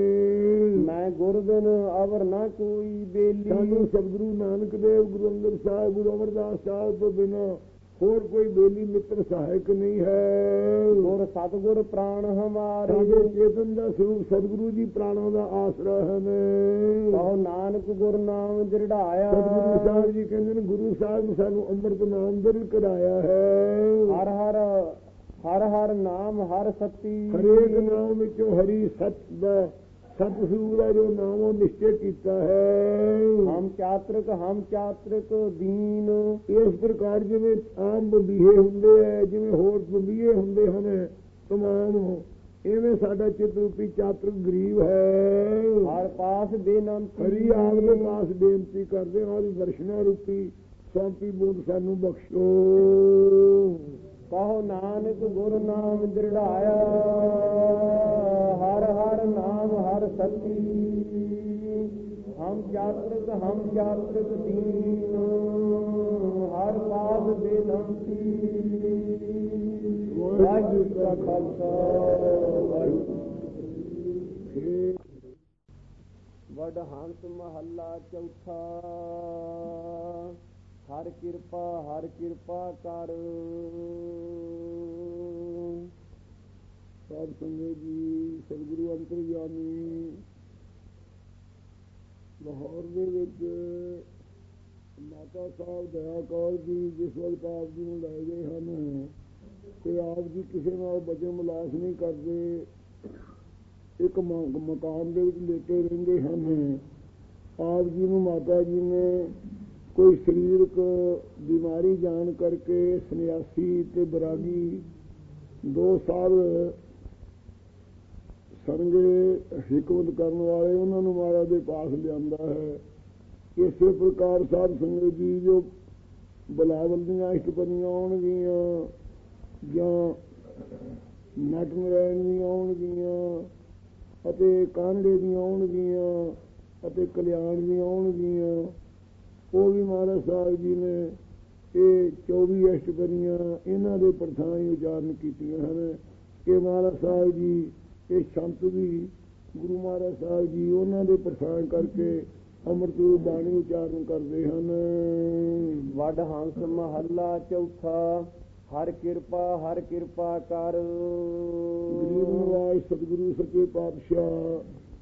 ਮੈਂ ਗੁਰਬਿਨ ਅਵਰ ਨਾ ਕੋਈ ਬੇਲੀ। ਸਾਨੂੰ ਸਤਿਗੁਰੂ ਨਾਨਕ ਦੇਵ, ਗੁਰੂ ਅੰਗਦ ਸਾਹਿਬ, ਗੁਰੂ ਅਮਰਦਾਸ ਸਾਹਿਬ ਤੋਂ ਬਿਨਾਂ ਹੋਰ ਕੋਈ ਬੇਲੀ ਮਿੱਤਰ ਸਹਾਇਕ ਨਹੀਂ ਹੈ। ਗੁਰ ਸਤਿਗੁਰ ਪ੍ਰਾਣ ਹਮਾਰੇ। ਸਾਡੇ ਚੇਤਨ ਦਾ ਸਰੂਪ ਸਤਿਗੁਰੂ ਜੀ ਪ੍ਰਾਣਾਂ ਦਾ ਆਸਰਾ ਹਨ। ਕਹੋ ਨਾਨਕ ਗੁਰ ਨਾਮ ਦ੍ਰਿੜਾਇਆ। ਸਤਿਗੁਰੂ ਸਾਹਿਬ ਜੀ ਕਹਿੰਦੇ ਨੇ ਗੁਰੂ ਸਾਹਿਬ ਨੇ ਸਾਨੂੰ ਅੰਮ੍ਰਿਤ ਨਾਮ ਦ੍ਰਿੜ ਕਰਾਇਆ ਹੈ। ਹਰ ਹਰ ਹਰ ਹਰ ਨਾਮ ਹਰ ਸਤੀ। ਹਰੇਕ ਨਾਮ ਵਿੱਚੋਂ ਹਰੀ ਸਤ ਦਾ ਸਤਿਗੁਰੂ ਦਾ ਜੋ ਨਾਮ ਉਹ ਨਿਸ਼ਚੈ ਕੀਤਾ ਹੈ। ਹਮ ਚਾਤ੍ਰਿਕ ਹਮ ਚਾਤ੍ਰਿਕ ਦੀਨ। ਇਸ ਪ੍ਰਕਾਰ ਜਿਵੇਂ ਆਮ ਬੰਬੀਹੇ ਹੁੰਦੇ ਹੈ, ਜਿਵੇਂ ਹੋਰ ਬੰਬੀਹੇ ਹੁੰਦੇ ਹਨ ਤਮਾਮ, ਇਵੇਂ ਸਾਡਾ ਚਿੱਤ ਰੂਪੀ ਚਾਤ੍ਰਿਕ ਗਰੀਬ ਹੈ। ਹਰ ਪਾਸ ਬੇਨੰਤੀ। ਹਰੀ ਆਪ ਦੇ ਪਾਸ ਬੇਨਤੀ ਕਰਦੇ ਹਾਂ, ਦਰਸ਼ਨਾ ਰੂਪੀ ਸ਼ਾਂਤੀ ਬੂੰਦ ਸਾਨੂੰ ਬਖਸ਼ੋ। ਕਹੋ ਨਾਨਕ ਗੁਰ ਨਾਮ ਦ੍ਰਿੜਾਇਆ। ਹਰ ਹਰ ਨਾਮ ਹਰ ਸਤੀ। ਹਮ ਚਾਤ੍ਰਿਕ ਹਮ ਚਾਤ੍ਰਿਕ ਦੀਨ। ਹਰ ਪਾਸ ਬੇਨੰਤੀ। ਵਾਹਿਗੁਰੂ ਜੀ ਕਾ ਖਾਲਸਾ ਵਾਹਿਗੁਰੂ। ਵਡ ਹੰਸ ਮਹੱਲਾ ਚੌਥਾ। ਹਰ ਕਿਰਪਾ ਹਰ ਕਿਰਪਾ ਕਰ। ਸਾਧ ਸੰਗਤ ਜੀ, ਸਤਿਗੁਰੂ ਅੰਤਰਜਾਮੀ ਲਾਹੌਰ ਦੇ ਵਿੱਚ ਮਾਤਾ ਸਾਹਿਬ ਦਇਆ ਕੌਰ ਜੀ ਜਿਸ ਵਕਤ ਆਪ ਜੀ ਨੂੰ ਲੈ ਗਏ ਹਨ, ਤੇ ਆਪ ਜੀ ਕਿਸੇ ਨਾਲ ਵਚਨ ਮਿਲਾਸ ਨਹੀਂ ਕਰਦੇ, ਇੱਕ ਮਕਾਨ ਦੇ ਵਿੱਚ ਲੇਟੇ ਰਹਿੰਦੇ ਹਨ। ਆਪ ਜੀ ਨੂੰ ਮਾਤਾ ਜੀ ਨੇ ਕੋਈ ਸਰੀਰਕ ਬਿਮਾਰੀ ਜਾਣ ਕਰਕੇ ਸੰਨਿਆਸੀ ਤੇ ਬਰਾਗੀ ਦੋ ਸਾਲ ਸਰੰਗੇ ਹਿਕਮਤ ਕਰਨ ਵਾਲੇ ਉਹਨਾਂ ਨੂੰ ਮਹਾਰਾਜ ਦੇ ਪਾਸ ਲਿਆਂਦਾ ਹੈ। ਇਸੇ ਪ੍ਰਕਾਰ ਸਾਧ ਸੰਗਤ ਜੀ ਜੋ ਬਲਾਵਲ ਦੀਆਂ ਇਸ਼ਟਪਤਨੀਆਂ ਆਉਣਗੀਆਂ ਜਾਂ ਨਟ ਨਰੈਣ ਦੀਆਂ ਆਉਣਗੀਆਂ ਅਤੇ ਕਾਂਡੇ ਦੀਆਂ ਆਉਣਗੀਆਂ ਅਤੇ ਕਲਿਆਣ ਦੀਆਂ ਆਉਣਗੀਆਂ, ਉਹ ਵੀ ਮਹਾਰਾਜ ਸਾਹਿਬ ਜੀ ਨੇ ਇਹ ਚੌਵੀ ਅਸ਼ਟਪਦੀਆਂ ਇਹਨਾਂ ਦੇ ਪ੍ਰਥਾਂ ਹੀ ਉਚਾਰਨ ਕੀਤੀਆਂ ਹਨ ਕਿ ਮਹਾਰਾਜ ਸਾਹਿਬ ਜੀ ਇਹ ਸੰਤ ਵੀ ਗੁਰੂ ਮਹਾਰਾਜ ਸਾਹਿਬ ਜੀ ਉਹਨਾਂ ਦੇ ਪ੍ਰਥਾਨ ਕਰਕੇ ਅੰਮ੍ਰਿਤ ਰੂਪ ਬਾਣੀ ਉਚਾਰਨ ਕਰਦੇ ਹਨ। ਵਡ ਹੰਸ ਮਹੱਲਾ ਚੌਥਾ। ਹਰ ਕਿਰਪਾ ਹਰ ਕਿਰਪਾ ਕਰ। ਗਰੀਬ ਨਿਵਾਜ ਸਤਿਗੁਰੂ ਸੱਚੇ ਪਾਤਸ਼ਾਹ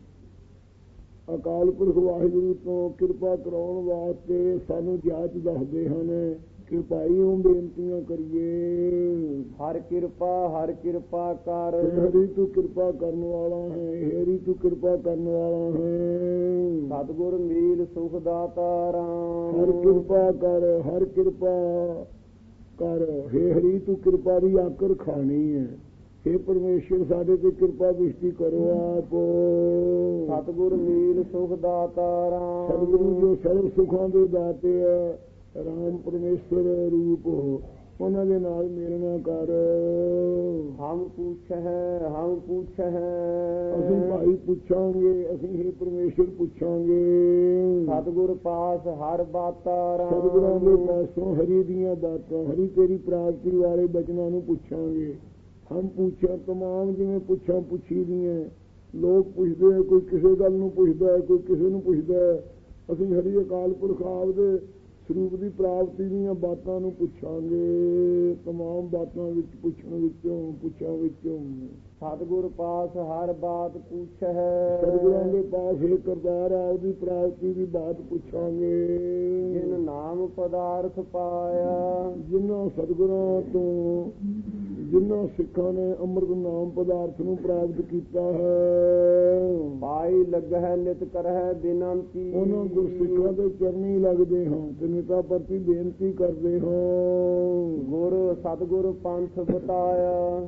ਅਕਾਲ ਪੁਰਖ ਵਾਹਿਗੁਰੂ ਤੋਂ ਕਿਰਪਾ ਕਰਾਉਣ ਵਾਸਤੇ ਸਾਨੂੰ ਜਾਚ ਦੱਸਦੇ ਹਨ। ਕਿਰਪਾਈ ਨੂੰ ਬੇਨਤੀਆਂ ਕਰੀਏ। ਹਰ ਕਿਰਪਾ ਹਰ ਕਿਰਪਾ ਕਰ। ਹਰੀ ਤੂੰ ਕਿਰਪਾ ਕਰਨ ਵਾਲਾ ਹੈ, ਹਰੀ ਤੂੰ ਕਿਰਪਾ ਕਰਨ ਵਾਲਾ ਹੈ। ਸਤਿਗੁਰ ਮੀਲ ਸੁਖ ਦਾਤਾ ਰਾਮ। ਹਰ ਕਿਰਪਾ ਕਰ, ਹਰ ਕਿਰਪਾ ਕਰ। ਹੇ ਹਰੀ ਤੂੰ ਕਿਰਪਾ ਦੀ ਆਕਰ ਖਾਣੀ ਹੈ। हे ਪਰਮੇਸ਼ਰ ਸਾਡੇ ਤੇ ਕਿਰਪਾ ਦ੍ਰਿਸ਼ਟੀ ਕਰੋ ਆਪ। ਸਤਿਗੁਰ ਮੀਲ ਸੁਖ ਦਾਤਾ ਰਾਮ। ਸਤਿਗੁਰੂ ਜੋ ਸਰਬ ਸੁਖਾਂ ਦੇ ਦਾਤੇ ਹੈ, ਰਾਮ ਪਰਮੇਸ਼ਰ ਰੂਪ ਉਹਨਾਂ ਦੇ ਨਾਲ ਮੇਲ ਨਾ ਕਰ। ਹਮ ਪੁੱਛਹਿ ਹਮ ਪੁੱਛਹਿ ਅਸੀਂ ਭਾਈ ਪੁੱਛਾਂਗੇ, ਅਸੀਂ ਹੀ ਪਰਮੇਸ਼ਰ ਪੁੱਛਾਂਗੇ। ਸਤਿਗੁਰ ਪਾਸ ਹਰ ਬਾਤਾ ਰਾਮ। ਸਤਿਗੁਰਾਂ ਦੇ ਪਾਸੋਂ ਹਰੀ ਦੀਆਂ ਬਾਤਾਂ, ਹਰੀ ਤੇਰੀ ਪ੍ਰਾਪਤੀ ਵਾਲੇ ਬਚਨਾਂ ਨੂੰ ਪੁੱਛਾਂਗੇ। ਹਮ ਪੁੱਛਾਂ ਤਮਾਮ ਜਿਵੇਂ ਪੁੱਛਾਂ ਪੁੱਛੀ ਦੀਆਂ। ਲੋਕ ਪੁੱਛਦੇ, ਕੋਈ ਕਿਸੇ ਗੱਲ ਨੂੰ ਪੁੱਛਦਾ, ਕੋਈ ਕਿਸੇ ਨੂੰ ਪੁੱਛਦਾ। ਅਸੀਂ ਹਰੀ ਅਕਾਲ ਪੁਰਖ ਆਪ ਦੇ ਸਰੂਪ ਦੀ ਪ੍ਰਾਪਤੀ ਦੀਆਂ ਬਾਤਾਂ ਨੂੰ ਪੁੱਛਾਂਗੇ। ਤਮਾਮ ਬਾਤਾਂ ਵਿੱਚ ਪੁੱਛਣ ਵਿੱਚੋਂ ਪੁੱਛਾਂ ਵਿੱਚੋਂ ਸਤਿਗੁਰ ਪਾਸ ਹਰ ਬਾਤ ਪੁੱਛਹਿ। ਸਤਿਗੁਰਾਂ ਦੇ ਪਾਸ ਇਹ ਕਰਤਾਰ ਆਪ ਦੀ ਪ੍ਰਾਪਤੀ ਦੀ ਬਾਤ ਪੁੱਛਾਂਗੇ। ਜਿਨ ਨਾਮ ਪਦਾਰਥ ਪਾਇਆ। ਜਿਨ੍ਹਾਂ ਸਤਿਗੁਰਾਂ ਤੋਂ, ਜਿਨ੍ਹਾਂ ਸਿੱਖਾਂ ਨੇ ਅੰਮ੍ਰਿਤ ਨਾਮ ਪਦਾਰਥ ਨੂੰ ਪ੍ਰਾਪਤ ਕੀਤਾ ਹੈ। ਪਾਈ ਲੱਗਹਿ ਨਿਤ ਕਰਹਿ ਬਿਨੰਤੀ। ਉਹਨਾਂ ਗੁਰਸਿੱਖਾਂ ਦੇ ਚਰਨੀ ਲੱਗਦੇ ਹਾਂ ਤੇ ਨਿਤਾ ਪ੍ਰਤੀ ਬੇਨਤੀ ਕਰਦੇ ਹਾਂ। ਗੁਰ ਸਤਿਗੁਰ ਪੰਥ ਬਤਾਇਆ।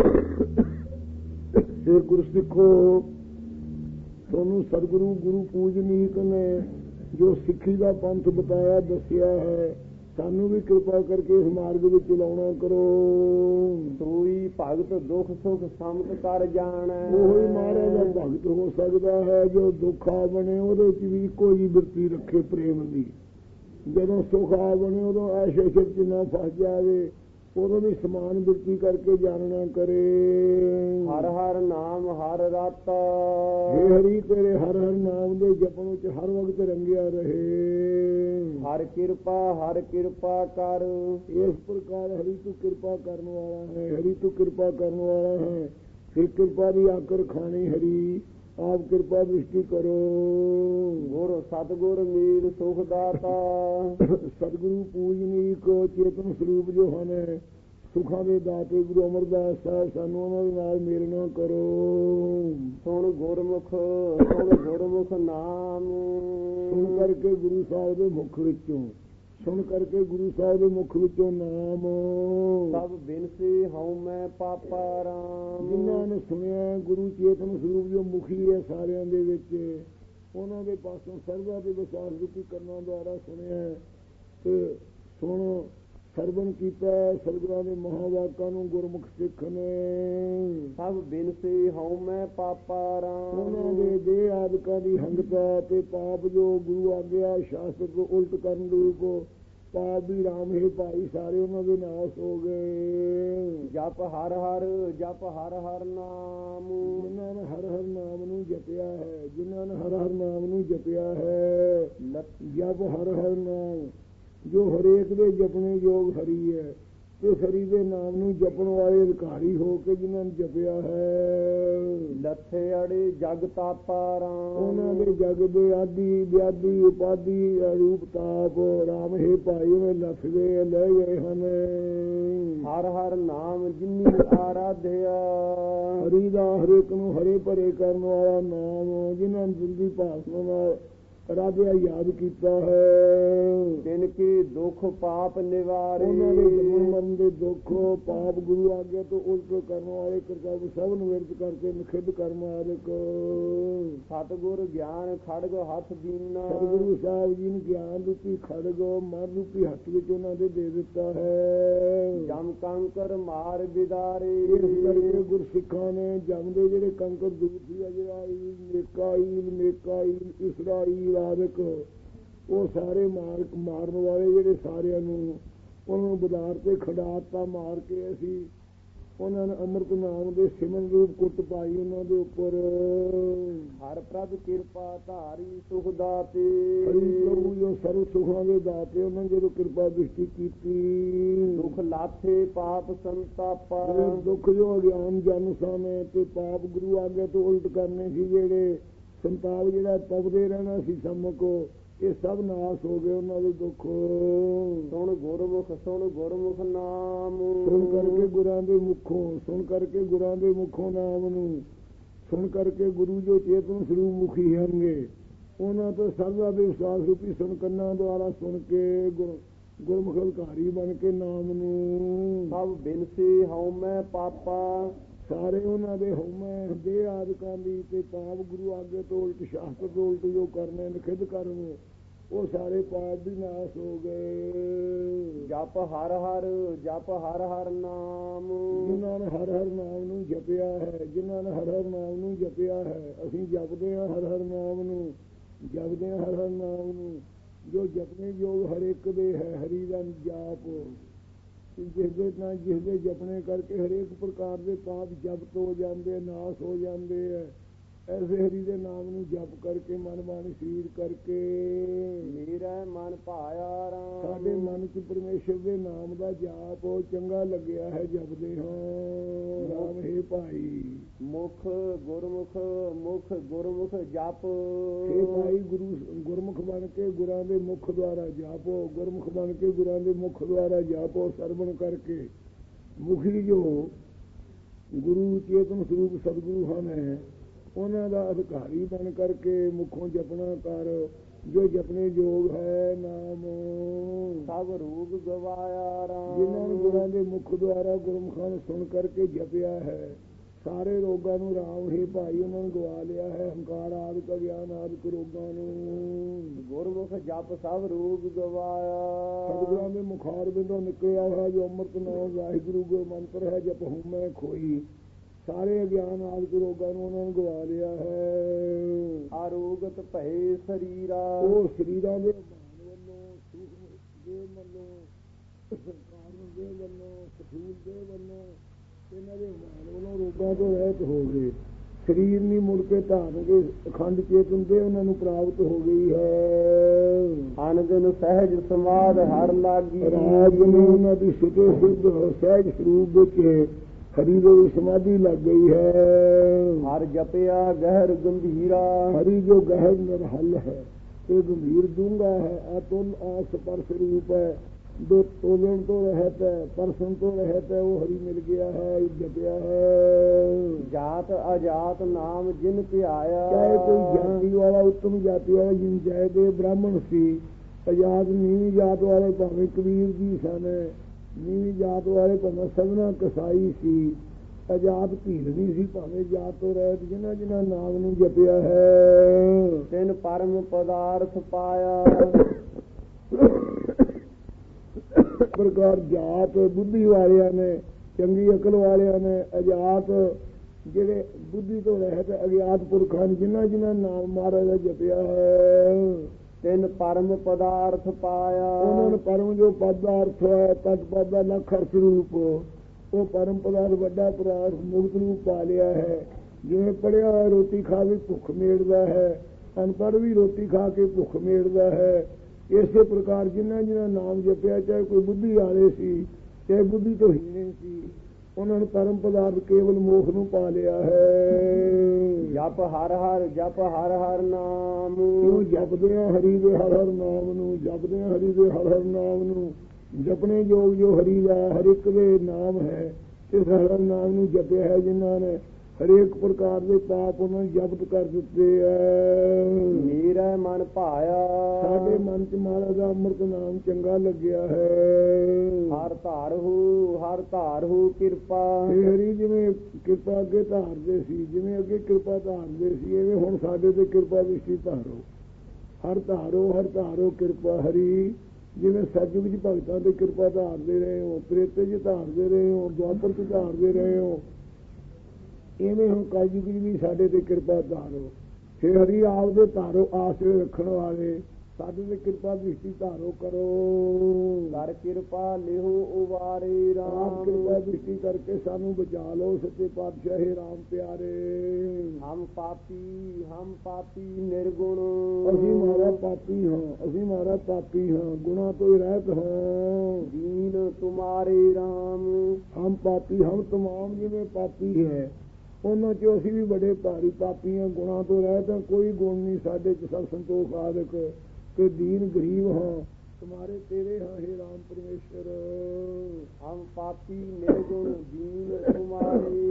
ਇਹ ਗੁਰਸਿੱਖੋ, ਤੁਹਾਨੂੰ ਸਤਿਗੁਰੂ ਗੁਰੂ ਪੂਜਨੀਕ ਨੇ ਜੋ ਸਿੱਖੀ ਦਾ ਪੰਥ ਬਤਾਇਆ, ਦੱਸਿਆ ਹੈ, ਸਾਨੂੰ ਵੀ ਕਿਰਪਾ ਕਰਕੇ ਇਸ ਮਾਰਗ ਵਿੱਚ ਲਾਉਣਾ ਕਰੋ। ਸੋਈ ਭਗਤ ਦੁਖ ਸੁਖ ਸਮਤ ਕਰ ਜਾਣੈ। ਉਹੀ ਮਹਾਰਾਜ ਦਾ ਭਗਤ ਹੋ ਸਕਦਾ ਹੈ ਜੋ ਦੁੱਖ ਆ ਬਣੇ ਉਹਦੇ ਵਿੱਚ ਵੀ ਇੱਕੋ ਜਿਹੀ ਬਿਰਤੀ ਰੱਖੇ ਪ੍ਰੇਮ ਦੀ। ਜਦੋਂ ਸੁਖ ਆ ਬਣੇ ਉਦੋਂ ਐਸੇ ਸ਼ਿਵ ਚ ਨਾ ਫਸ ਜਾਵੇ, ਉਦੋਂ ਵੀ ਸਮਾਨ ਬਿਰਤੀ ਕਰਕੇ ਜਾਣਨਾ ਕਰੇ। ਹਰ ਹਰ ਨਾਮ ਹਰ ਰਾਤਾ। ਹੇ ਹਰੀ ਤੇਰੇ ਹਰ ਹਰ ਨਾਮ ਦੇ ਜਪਣ ਵਿੱਚ ਹਰ ਵਕਤ ਰੰਗਿਆ ਰਹੇ। ਹਰ ਕਿਰਪਾ ਹਰ ਕਿਰਪਾ ਕਰ। ਇਸ ਪ੍ਰਕਾਰ ਹਰੀ ਤੂੰ ਕਿਰਪਾ ਕਰਨ ਵਾਲਾ ਹੈ, ਹਰੀ ਤੂੰ ਕਿਰਪਾ ਕਰਨ ਵਾਲਾ ਹੈ। ਫਿਰ ਕਿਰਪਾ ਦੀ ਆਕਰ ਖਾਣੀ ਹਰੀ, ਆਪ ਕਿਰਪਾ ਦ੍ਰਿਸ਼ਟੀ ਕਰੋ। ਗੁਰ ਸਤਿਗੁਰ ਮੀਰ ਸੁਖ ਦਾਤਾ। ਸਤਿਗੁਰੂ ਪੂਜਨੀਕ ਚੇਤਨ ਸਰੂਪ ਜੋ ਹਨ, ਸੁਖਾਂ ਦੇ ਦਾਤੇ ਗੁਰੂ ਅਮਰਦਾਸ ਸਾਹਿਬ, ਸਾਨੂੰ ਉਹਨਾਂ ਦੇ ਨਾਲ ਮੇਲ ਨਾ ਕਰੋ। ਸੁਣ ਗੁਰਮੁਖ ਸੁਣ ਗੁਰਮੁਖ ਨਾਮ। ਸੁਣ ਕਰਕੇ ਗੁਰੂ ਸਾਹਿਬ ਦੇ ਮੁਖ ਵਿੱਚੋਂ, ਸੁਣ ਕਰਕੇ ਗੁਰੂ ਸਾਹਿਬ ਦੇ ਮੁਖ ਵਿੱਚੋਂ ਨਾਮ। ਸਭ ਬਿਨਸੀ ਹਉ ਮੈਂ ਪਾਪਾ ਰਾਮ। ਜਿਨ੍ਹਾਂ ਨੇ ਸੁਣਿਆ ਗੁਰੂ ਚੇਤਨ ਸਰੂਪ ਜੋ ਮੁਖੀ ਹੈ ਸਾਰਿਆਂ ਦੇ ਵਿੱਚ, ਉਹਨਾਂ ਦੇ ਪਾਸੋਂ ਸਰਬਾ ਦੇ ਵਿਸਾਰ ਰੂਪੀ ਕਰਨਾਂ ਦੁਆਰਾ ਸੁਣਿਆ ਤੇ ਸੁਣ ਸਰਵਨ ਕੀਤਾ ਸਤਿਗੁਰਾਂ ਦੇ ਮਹਾਵਾਕਾਂ ਨੂੰ ਗੁਰਮੁਖ ਸਿੱਖ ਨੇ। ਸਭ ਬਿਨਸੀ ਹਉ ਮੈਂ ਪਾਪਾ ਰਾਮ। ਉਹਨਾਂ ਦੇ ਦੇਹ ਆਦਿਕਾਂ ਦੀ ਹੰਗਤਾ ਤੇ ਪਾਪ ਜੋ ਗੁਰੂ ਆਗਿਆ ਸ਼ਾਸਤਰ ਤੋਂ ਉਲਟ ਕਰਨ ਰੂਪ ਪਾਪ ਵੀ ਰਾਮ ਹੈ ਭਾਈ ਸਾਰੇ ਉਹਨਾਂ ਦੇ ਨਾਸ ਹੋ ਗਏ। ਜਪ ਹਰ ਹਰ ਜਪ ਹਰ ਹਰ ਨਾਮ। ਜਿਨ੍ਹਾਂ ਨੇ ਹਰ ਹਰ ਨਾਮ ਨੂੰ ਜਪਿਆ ਹੈ, ਜਿਨ੍ਹਾਂ ਨੇ ਹਰ ਹਰ ਨਾਮ ਨੂੰ ਜਪਿਆ ਹੈ, ਜਪ ਹਰ ਹਰ ਨਾਮ ਜੋ ਹਰੇਕ ਦੇ ਜਪਣੇ ਯੋਗ ਹਰੀ ਹੈ ਤੇ ਹਰੀ ਦੇ ਨਾਮ ਨੂੰ ਜਪਣ ਵਾਲੇ ਅਧਿਕਾਰੀ ਹੋ ਕੇ ਜਿਨ੍ਹਾਂ ਨੇ ਜਪਿਆ ਹੈ। ਲੱਥੇ ਅੜੇ ਜਗ ਤਾਪਾ ਰਾਮ। ਉਹਨਾਂ ਦੇ ਜਗ ਦੇ ਆਦਿ ਵਿਆਦੀ ਉਪਾਦੀ ਰੂਪ ਤਾਪ ਰਾਮ ਹੈ ਭਾਈ ਉਹਨੇ ਲੱਥ ਗਏ ਲੈ ਗਏ ਹਨ। ਹਰ ਹਰ ਨਾਮ ਜਿਨੀ ਆਰਾਧਿਆ। ਹਰੀ ਦਾ ਹਰੇਕ ਨੂੰ ਹਰੇ ਭਰੇ ਕਰਨ ਵਾਲਾ ਨਾਮ, ਜਿਨ੍ਹਾਂ ਨੇ ਜਲਦੀ ਭਾਸ਼ਾ ਨਾਲ ਰਾਧਿਆ ਯਾਦ ਕੀਤਾ ਹੈ। ਤਿਨ ਕੀ ਦੁਖ ਪਾਪ ਨਿਵਾਰੇ। ਉਹਨਾਂ ਦੇ ਜਨਮ ਮਰਨ ਦੇ ਦੁੱਖ ਪਾਪ ਗੁਰੂ ਆਗਿਆ ਤੋਂ ਉਲਟ ਕਰਨ ਵਾਲੇ ਕਰਤੱਵ ਸਭ ਨੂੰ ਵਿਰਤ ਕਰਕੇ ਨਿਖਿੱਧ ਕਰਮ ਆਦਿਕ। ਸਤਿਗੁਰ ਗਿਆਨ ਖੜਗ ਹੱਥ ਦੀਨਾ। ਸਤਿਗੁਰੂ ਸਾਹਿਬ ਜੀ ਨੇ ਗਿਆਨ ਰੂਪੀ ਖੜਗ ਮਨ ਰੂਪੀ ਹੱਥ ਵਿੱਚ ਉਹਨਾਂ ਦੇ ਦੇ ਦਿੱਤਾ ਹੈ। ਜਮ ਕੰਕਰ ਮਾਰ ਬਿਦਾਰੇ। ਇਸ ਕਰਕੇ ਗੁਰਸਿੱਖਾਂ ਨੇ ਜਮ ਦੇ ਜਿਹੜੇ ਕੰਕਰ ਦੂਰ ਸੀ, ਅਜਰਾਈਲ ਮੇਕਾਈਲ ਮੇਕਾਈਲ ਇਸਰਾਈਲ ਆਦਿਕ, ਉਹ ਸਾਰੇ ਮਾਰ ਮਾਰਨ ਵਾਲੇ ਜਿਹੜੇ ਸਾਰਿਆਂ ਨੂੰ ਉਹਨਾਂ ਨੂੰ ਬਦਾਰ ਤੇ ਖੰਡਾਤਾ ਮਾਰ ਕੇ ਅਸੀਂ ਉਹਨਾਂ ਨੇ ਅੰਮ੍ਰਿਤ ਨਾਮ ਦੇ ਸਿਮਰਨ ਰੂਪ ਕੁੱਟ ਪਾਈ ਉਹਨਾਂ ਦੇ ਉੱਪਰ। ਹਰ ਪ੍ਰਭ ਕਿਰਪਾ ਧਾਰੀ ਸੁਖ ਦਾਤੇ। ਹਰੀ ਪ੍ਰਭੂ ਜੋ ਸਰਵ ਸੁਖਾਂ ਦੇ ਦਾਤੇ, ਉਹਨਾਂ ਨੇ ਜਦੋਂ ਕਿਰਪਾ ਦ੍ਰਿਸ਼ਟੀ ਕੀਤੀ। ਦੁਖ ਲਾਥੇ ਪਾਪ ਸੰਤਾਪਾ। ਦੁੱਖ ਜੋ ਅਗਿਆਨ ਜਨ ਸਾਨੇ ਤੇ ਪਾਪ ਗੁਰੂ ਆਗੇ ਤੋਂ ਉਲਟ ਕਰਨੇ ਸੀ, ਜਿਹੜੇ ਸੰਤਾਪ ਜਿਹੜਾ ਤਪਦੇ ਰਹਿਣਾ ਸੀ ਸਮਕੋ, ਇਹ ਸਭ ਨਾਸ ਹੋ ਗਏ ਉਹਨਾਂ ਦੇ ਦੁੱਖ। ਸੁਣ ਗੁਰਮੁਖ ਸੁਣ ਗੁਰਮੁਖ ਨਾਮ। ਸੁਣ ਕਰਕੇ ਗੁਰਾਂ ਦੇ ਮੁਖੋਂ, ਸੁਣ ਕਰਕੇ ਗੁਰਾਂ ਦੇ ਮੁਖੋਂ ਨਾਮ ਨੂੰ, ਸੁਣ ਕਰਕੇ ਗੁਰੂ ਜੋ ਚੇਤਨ ਸਰੂਪ ਮੁਖੀ ਹਨਗੇ, ਉਹਨਾਂ ਤੋਂ ਸਰਦਾ ਦੇ ਵਿਸ਼ਵਾਸ ਰੂਪੀ ਸੁਣ ਕੰਨਾਂ ਦੁਆਰਾ ਸੁਣ ਕੇ ਗੁਰ ਗੁਰਮੁਖ ਅਧਿਕਾਰੀ ਬਣ ਕੇ ਨਾਮ ਨੂੰ। ਸਭ ਬਿਨਸੀ ਹਉ ਮੈਂ ਪਾਪਾ। ਸਾਰੇ ਉਹਨਾਂ ਦੇ ਹਉਮੈ ਦੇਹ ਆਦਿਕਾਂ ਦੀ ਤੇ ਪਾਪ ਗੁਰੂ ਆਗੇ ਤੋਂ ਉਲਟ ਸ਼ਾਸਤਰ ਤੋਂ ਉਲਟ ਜੋ ਕਰਨੇ ਨਿਖਿੱਧ ਕਰਨ, ਉਹ ਸਾਰੇ ਪਾਪ ਵੀ ਨਾਸ ਹੋ ਗਏ। ਜਪ ਹਰ ਹਰ ਜਪ ਹਰ ਹਰ ਨਾਮ, ਜਿਨ੍ਹਾਂ ਨੇ ਹਰ ਹਰ ਨਾਮ ਨੂੰ ਜਪਿਆ ਹੈ, ਜਿਨ੍ਹਾਂ ਨੇ ਹਰ ਹਰ ਨਾਮ ਨੂੰ ਜਪਿਆ ਹੈ। ਅਸੀਂ ਜਪਦੇ ਹਾਂ ਹਰ ਹਰ ਨਾਮ ਨੂੰ, ਜਪਦੇ ਹਾਂ ਹਰ ਹਰ ਨਾਮ ਨੂੰ। ਜੋ ਜਪਣੇ ਯੋਗ ਹਰ ਇੱਕ ਦੇ ਹੈ ਹਰੀ ਦਾ ਜਾਪ, ਜਿਸਦੇ ਨਾਲ ਜਿਸਦੇ ਜਪਣੇ ਕਰਕੇ ਹਰੇਕ ਪ੍ਰਕਾਰ ਦੇ ਪਾਪ ਜਪਤ ਹੋ ਜਾਂਦੇ, ਨਾਸ ਹੋ ਜਾਂਦੇ ਹੈ। ਐਸੇ ਹਰੀ ਦੇ ਨਾਮ ਨੂੰ ਜਪ ਕਰਕੇ ਮਨ ਮਨ ਸਰੀਰ ਕਰਕੇ ਮੇਰਾ ਮਨ ਭਾਇਆ ਰਾਮ, ਸਾਡੇ ਮਨ ਚ ਪਰਮੇਸ਼ਰ ਦੇ ਨਾਮ ਦਾ ਜਾਪ ਚੰਗਾ ਲੱਗਿਆ ਹੈ, ਜਪਦੇ ਹਾਂ ਰਾਮ ਹੈ ਭਾਈ। ਮੁਖ ਗੁਰਮੁਖ ਮੁਖ ਗੁਰਮੁਖ ਜਪ, ਹੇ ਭਾਈ ਗੁਰੂ ਗੁਰਮੁਖ ਬਣ ਕੇ ਗੁਰਾਂ ਦੇ ਮੁਖ ਦੁਆਰਾ ਜਾਪੋ, ਗੁਰਮੁਖ ਬਣ ਕੇ ਗੁਰਾਂ ਦੇ ਮੁਖ ਦੁਆਰਾ ਜਾਪੋ। ਸਰਵਣ ਕਰਕੇ ਮੁਖੀ ਜੋ ਗੁਰੂ ਚੇਤਨ ਸਰੂਪ ਸਤਿਗੁਰੂ ਹਨ, ਉਹਨਾਂ ਦਾ ਅਧਿਕਾਰੀ ਬਣ ਕਰਕੇ ਮੁਖੋਂ ਜਪਣਾ ਕਰ, ਜੋ ਜਪਣੇ ਯੋਗ ਹੈ ਨਾਮ। ਸਭ ਰੂਪ ਗਵਾਇਆ ਰਾਮ, ਜਿਨ੍ਹਾਂ ਨੇ ਗੁਰਾਂ ਦੇ ਮੁਖ ਦੁਆਰਾ ਗੁਰਮੁਖਾਂ ਨੂੰ ਸੁਣ ਕਰਕੇ ਜਪਿਆ ਹੈ, ਸਾਰੇ ਰੋਗਾਂ ਨੂੰ ਰਾਮ ਹੀ ਭਾਈ ਉਹਨਾਂ ਨੂੰ ਗਵਾ ਲਿਆ ਹੈ। ਹੰਕਾਰ ਆਦਿਕ ਅਗਿਆਨ ਆਦਿਕ ਰੋਗਾਂ ਨੂੰ ਗੁਰਮੁਖ ਜਪ ਸਭ ਰੂਪ ਗਵਾਇਆ। ਸਤਿਗੁਰਾਂ ਦੇ ਮੁਖਾਰ ਬਿੰਦੋਂ ਨਿਕਲਿਆ ਹੈ ਜੋ ਅੰਮ੍ਰਿਤ ਨਾਮ ਵਾਹਿਗੁਰੂ ਗੁਰ ਮੰਤਰ ਹੈ, ਜਪ ਹੂੰ ਮੈਂ ਖੋਈ। ਸਾਰੇ ਅਗਿਆਨ ਆਦਿਕ ਰੋਗਾਂ ਨੂੰ ਉਹਨਾਂ ਨੂੰ ਗਵਾ ਲਿਆ ਹੈ। ਆਰੋਗਤ ਭਏ ਸਰੀਰਾ, ਉਹ ਸਰੀਰਾਂ ਦੇ ਭਾਨ ਵੱਲੋਂ, ਸੂਖਮ ਦੇ ਵੱਲੋਂ, ਕਾਰਨ ਦੇ ਵੱਲੋਂ, ਸਥੂਲ ਦੇ ਵੱਲੋਂ, ਇਹਨਾਂ ਦੇ ਭਾਨ ਵੱਲੋਂ ਰੋਗਾਂ ਤੋਂ ਰਹਿਤ ਹੋ ਗਏ। ਸਰੀਰ ਨਹੀਂ ਮੁੜ ਕੇ ਧਾਰਨਗੇ, ਅਖੰਡ ਚੇਤਨ ਦੇ ਉਹਨਾਂ ਨੂੰ ਪ੍ਰਾਪਤ ਹੋ ਗਈ ਹੈ। ਅਨੰਦਨ ਸਹਿਜ ਸਮਾਧ ਹਰ ਲਾਗੀ, ਰਾਜ ਨੂੰ ਉਹਨਾਂ ਦੀ ਸਿੱਧੇ ਸਿੱਧ ਸਹਿਜ ਸਰੂਪ ਵਿੱਚ ਹਰੀ ਦੇ ਸਮਾਧੀ ਲੱਗ ਗਈ ਹੈ। ਹਰ ਜਪਿਆ ਗਹਿਰ ਗੰਭੀਰਾ, ਹਰੀ ਜੋ ਗਹਿਰ ਨਿਰਹਲ ਹੈ, ਇਹ ਗੰਭੀਰ ਡੂੰਘਾ ਹੈ। ਅਤੁਲ ਆਸ ਪਰਸ ਰੂਪ ਹੈ, ਜੋ ਤੋਲਣ ਤੋਂ ਰਹਿਤ ਹੈ, ਪਰਸਨ ਤੋਂ ਰਹਿਤ ਹੈ, ਉਹ ਹਰੀ ਮਿਲ ਗਿਆ ਹੈ, ਜਪਿਆ ਹੈ। ਜਾਤ ਅਜਾਤ ਨਾਮ ਜਿਨ ਧਿਆਇਆ, ਚਾਹੇ ਕੋਈ ਜਾਤੀ ਵਾਲਾ ਉੱਤਮ ਜਾਤੀ ਵਾਲਾ ਜਿਨ ਚਾਹੇ ਦੇ ਬ੍ਰਾਹਮਣ ਸੀ, ਅਜਾਤ ਨੀਵੀਂ ਜਾਤ ਵਾਲੇ ਭਾਵੇਂ ਕਬੀਰ ਜੀ ਸਨ, ਨੀਵੀਂ ਜਾਤ ਵਾਲੇ ਭਾਵੇਂ ਸਭਨਾ ਕਸਾਈ ਸੀ, ਅਜਾਤ ਭੀਲਣੀ ਸੀ, ਭਾਵੇਂ ਜਾਤ ਤੋਂ ਰਹਿਤ, ਜਿਨ੍ਹਾਂ ਜਿਨ੍ਹਾਂ ਨਾਮ ਨੂੰ ਜਪਿਆ ਹੈ ਤਿਨ ਪਰਮ ਪਦਾਰਥ ਪਾਇਆ। ਪ੍ਰਕਾਰ ਜਾਤ ਬੁੱਧੀ ਵਾਲਿਆਂ ਨੇ, ਚੰਗੀ ਅਕਲ ਵਾਲਿਆਂ ਨੇ, ਅਜਾਤ ਜਿਹੜੇ ਬੁੱਧੀ ਤੋਂ ਰਹਿਤ ਅਗਿਆਤ ਪੁਰਖਾਂ ਜਿਨ੍ਹਾਂ ਜਿਨ੍ਹਾਂ ਨਾਮ ਮਹਾਰਾਜ ਦਾ ਜਪਿਆ ਹੈ, ਤਿਨ ਪਰਮ ਪਦਾਰਥ ਪਾਇਆ। ਉਹਨਾਂ ਨੂੰ ਪਰਮ ਜੋ ਪਦਾਰਥ ਹੈ, ਤਦ ਪਦ ਦਾ ਲੱਖ ਅਰਥ ਰੂਪ, ਉਹ ਪਰਮ ਪਦਾਰਥ ਵੱਡਾ ਪਦਾਰਥ ਮੁਕਤ ਨੂੰ ਪਾ ਲਿਆ ਹੈ। ਜਿਵੇਂ ਪੜਿਆ ਹੋਇਆ ਰੋਟੀ ਖਾ ਕੇ ਭੁੱਖ ਮੇੜਦਾ ਹੈ, ਅਨਪੜ੍ਹ ਵੀ ਰੋਟੀ ਖਾ ਕੇ ਭੁੱਖ ਮੇੜਦਾ ਹੈ। ਇਸੇ ਪ੍ਰਕਾਰ ਜਿਨ੍ਹਾਂ ਜਿਨ੍ਹਾਂ ਨਾਮ ਜਪਿਆ, ਚਾਹੇ ਕੋਈ ਬੁੱਧੀ ਵਾਲੇ ਸੀ, ਚਾਹੇ ਬੁੱਧੀ ਤੋਂ ਹੀਣੇ ਸੀ, ਉਹਨਾਂ ਨੂੰ ਪਰਮ ਪਦਾਰਥ ਕੇਵਲ ਮੋਖ ਨੂੰ ਪਾ ਲਿਆ ਹੈ। ਜਪ ਹਰ ਹਰ ਜਪ ਹਰ ਹਰ ਨਾਮ, ਕਿਉਂ ਜਪਦੇ ਆ ਹਰੀ ਦੇ ਹਰ ਹਰ ਨਾਮ ਨੂੰ, ਜਪਦੇ ਆ ਹਰੀ ਦੇ ਹਰ ਹਰ ਨਾਮ ਨੂੰ। ਜਪਣੇ ਯੋਗ ਜੋ ਹਰੀ ਦਾ ਹਰ ਇੱਕ ਦੇ ਨਾਮ ਹੈ, ਇਸ ਹਰ ਹਰ ਨਾਮ ਨੂੰ ਜਪਿਆ ਹੈ ਜਿਨ੍ਹਾਂ ਨੇ, ਹਰੇਕ ਪ੍ਰਕਾਰ ਦੇ ਪਾਪ ਉਹਨਾਂ ਨੂੰ ਜ਼ਬਤ ਕਰ ਦਿੱਤੇ ਹੈ। ਮੇਰਾ ਮਨ ਭਾਇਆ, ਸਾਡੇ ਮਨ ਚ ਮਹਾਰਾਜ ਦਾ ਅੰਮ੍ਰਿਤ ਨਾਮ ਚੰਗਾ ਲੱਗਿਆ ਹੈ। ਹਰ ਧਾਰਹੁ ਹਰ ਧਾਰਹੁ ਕਿਰਪਾ, ਹਰੀ ਜਿਵੇਂ ਕਿਰਪਾ ਅੱਗੇ ਧਾਰਦੇ ਸੀ, ਜਿਵੇਂ ਅੱਗੇ ਕਿਰਪਾ ਧਾਰਦੇ ਸੀ, ਐਵੇਂ ਹੁਣ ਸਾਡੇ ਤੇ ਕਿਰਪਾ ਦ੍ਰਿਸ਼ਟੀ ਧਾਰੋ। ਹਰ ਧਾਰੋ ਹਰ ਧਾਰੋ ਕਿਰਪਾ ਹਰੀ, ਜਿਵੇਂ ਸਤਿਯੁਗ ਚ ਭਗਤਾਂ ਤੇ ਕਿਰਪਾ ਧਾਰਦੇ ਰਹੇ ਹੋ, ਤ੍ਰੇਤੇ ਚ ਧਾਰਦੇ ਰਹੇ ਹੋ, ਦੁਆਪਰ ਚ ਧਾਰਦੇ ਰਹੇ ਹੋ, ਇਵੇਂ ਹੁਣ ਕਲਯੁਗ ਵੀ ਸਾਡੇ ਤੇ ਕਿਰਪਾ ਧਾਰੋ। ਫਿਰ ਹਰੀ ਆਪਦੇ ਧਾਰੋ, ਆਸਰੇ ਰੱਖਣ ਵਾਲੇ ਸਾਡੇ ਤੇ ਕਿਰਪਾ ਦ੍ਰਿਸ਼ਟੀ ਧਾਰੋ ਕਰੋ। ਕਰ ਕਿਰਪਾ ਲਿਹੋ ਉਵਾਰੇ ਰਾਮ, ਕਿਰਪਾ ਦ੍ਰਿਸ਼ਟੀ ਕਰਕੇ ਸਾਨੂੰ ਬਚਾ ਲਓ ਸੱਚੇ ਪਾਤਸ਼ਾਹ ਰਾਮ ਪਿਆਰੇ। ਹਮ ਪਾਪੀ ਹਮ ਪਾਪੀ ਨਿਰਗੁਣ, ਅਸੀਂ ਮਾਰਾ ਪਾਪੀ ਹਾਂ, ਅਸੀਂ ਮਾਰਾ ਪਾਪੀ ਹਾਂ, ਗੁਣਾ ਤੋਂ ਰਹਿਤ ਹਾਂ। ਦੀਨ ਤੁਮਾਰੇ ਰਾਮ, ਹਮ ਪਾਪੀ ਹਮ ਤਮਾਮ ਜਿਵੇਂ ਪਾਪੀ ਹੈ, ਉਹਨਾਂ ਚੋਂ ਅਸੀਂ ਵੀ ਬੜੇ ਭਾਰੀ ਪਾਪੀ ਹਾਂ, ਗੁਣਾ ਤੋਂ ਰਹਿਤ ਹਾਂ, ਕੋਈ ਗੁਣ ਨਹੀਂ ਸਾਡੇ ਚ, ਸਭ ਸੰਤੋਖ ਆਦਿਕ ਕਿ ਦੀਨ ਗਰੀਬ ਹਾਂ, ਤੁਮਾਰੇ ਤੇਰੇ ਹਾਂ ਹੇ ਰਾਮ ਪਰਮੇਸ਼ਰ। ਹਮ ਪਾਪੀ ਨਿਰਗੁਣ ਦੀਨ ਤੁਮਾਰੇ,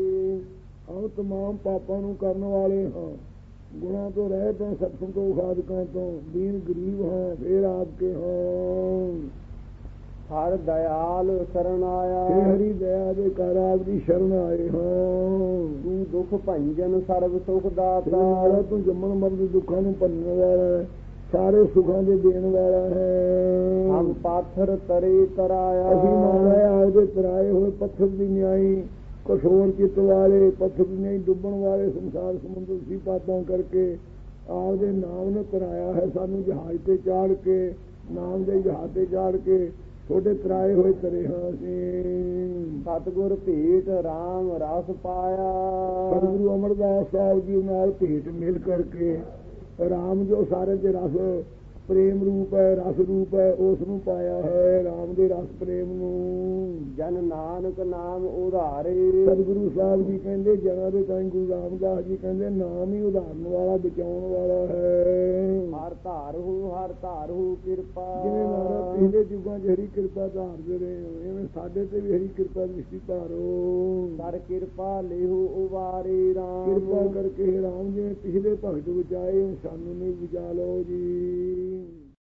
ਹਮ ਤਮਾਮ ਪਾਪਾਂ ਨੂੰ ਕਰਨ ਵਾਲੇ ਹਾਂ, ਗੁਣਾ ਤੋਂ ਰਹਿਤ ਹਾਂ, ਸਭ ਸੰਤੋਖ ਆਦਿਕਾਂ ਤੋਂ, ਦੀਨ ਗਰੀਬ ਹਾਂ, ਫੇਰ ਆਪਕੇ ਹਾਂ। ਹਰ ਦਇਆਲ ਸ਼ਰਨ ਆਇਆ, ਹੇ ਹਰੀ ਦਇਆ ਦੇ ਘਰ ਆਪ ਦੀ ਸ਼ਰਨ ਆਏ ਹਾਂ। ਤੂੰ ਦੁਖ ਭੰਜਨ ਸਰਬ ਸੁਖ ਦਾਤਾ, ਮਾਰਾ ਤੂੰ ਜੰਮਣ ਮਰਨ ਦੇ ਦੁੱਖਾਂ ਨੂੰ ਭੰਨਣ ਵਾਲਾ ਹੈ, ਸਾਰੇ ਸੁਖਾਂ ਦੇ ਦੇਣ ਵਾਲਾ ਹੈ। ਹਮ ਪਾਥਰ ਤਰੇ ਤਰਾਇਆ, ਅਸੀਂ ਮਹਾਰਾਜ ਆਪਦੇ ਤਰਾਏ ਹੋਏ ਪੱਥਰ ਦੀ ਨਿਆਈ, ਕਠੋਰ ਚਿੱਤ ਵਾਲੇ, ਪੱਥਰ ਦੀ ਨਿਆਈ ਡੁੱਬਣ ਵਾਲੇ ਸੰਸਾਰ ਸਮੁੰਦਰ ਸੀ ਪਾਤਾਂ ਕਰਕੇ ਆਪਦੇ ਨਾਮ ਨੇ ਤਰਾਇਆ ਹੈ। ਸਾਨੂੰ ਜਹਾਜ਼ ਤੇ ਚਾੜ ਕੇ, ਨਾਮ ਦੇ ਜਹਾਜ਼ ਤੇ ਚਾੜ ਕੇ ਤੁਹਾਡੇ ਤਰਾਏ ਹੋਏ ਤਰੇ ਹਾਂ ਅਸੀਂ। ਸਤਿਗੁਰ ਭੇਟ ਰਾਮ ਰਸ ਪਾਇਆ, ਸਤਿਗੁਰੂ ਅਮਰਦਾਸ ਸਾਹਿਬ ਜੀ ਨਾਲ ਭੇਟ ਮਿਲ ਕਰਕੇ ਰਾਮ ਜੋ ਸਾਰੇ ਦੇ ਰਸ ਪ੍ਰੇਮ ਰੂਪ ਹੈ, ਰਸ ਰੂਪ ਹੈ, ਉਸ ਨੂੰ ਪਾਇਆ ਹੈ, ਰਾਮ ਦੇ ਰਸ ਪ੍ਰੇਮ ਨੂੰ। ਜਨ ਨਾਨਕ ਨਾਮ ਉਧਾਰੇ, ਸਤਿਗੁਰੂ ਸਾਹਿਬ ਜੀ ਕਹਿੰਦੇ ਜਨਾਂ ਦੇ ਤਾਂ ਗੁਰੂ ਰਾਮਦਾਸ ਜੀ ਕਹਿੰਦੇ ਨਾਮ ਹੀ ਉਧਾਰਨ ਵਾਲਾ, ਬਚਾਉਣ ਵਾਲਾ ਹੈ। ਹਰ ਧਾਰੂ ਹਰ ਧਾਰੂ ਕਿਰਪਾ, ਜਿਵੇਂ ਮਹਾਰਾਜ ਪਿਛਲੇ ਯੁੱਗਾਂ 'ਚ ਹਰੀ ਕਿਰਪਾ ਧਾਰਦੇ ਰਹੇ ਹੋ, ਐਵੇਂ ਸਾਡੇ ਤੇ ਵੀ ਹਰੀ ਕਿਰਪਾ ਦ੍ਰਿਸ਼ਟੀ ਧਾਰੋ। ਕਰ ਕਿਰਪਾ ਲੇਹੂ ਉਵਾਰੇ ਰਾਮ, ਕਿਰਪਾ ਕਰਕੇ ਰਾਮ ਜਿਵੇਂ ਪਿਛਲੇ ਭਗਤ ਬਚਾਏ ਸਾਨੂੰ ਨਹੀਂ ਬਚਾ ਲਓ ਜੀ।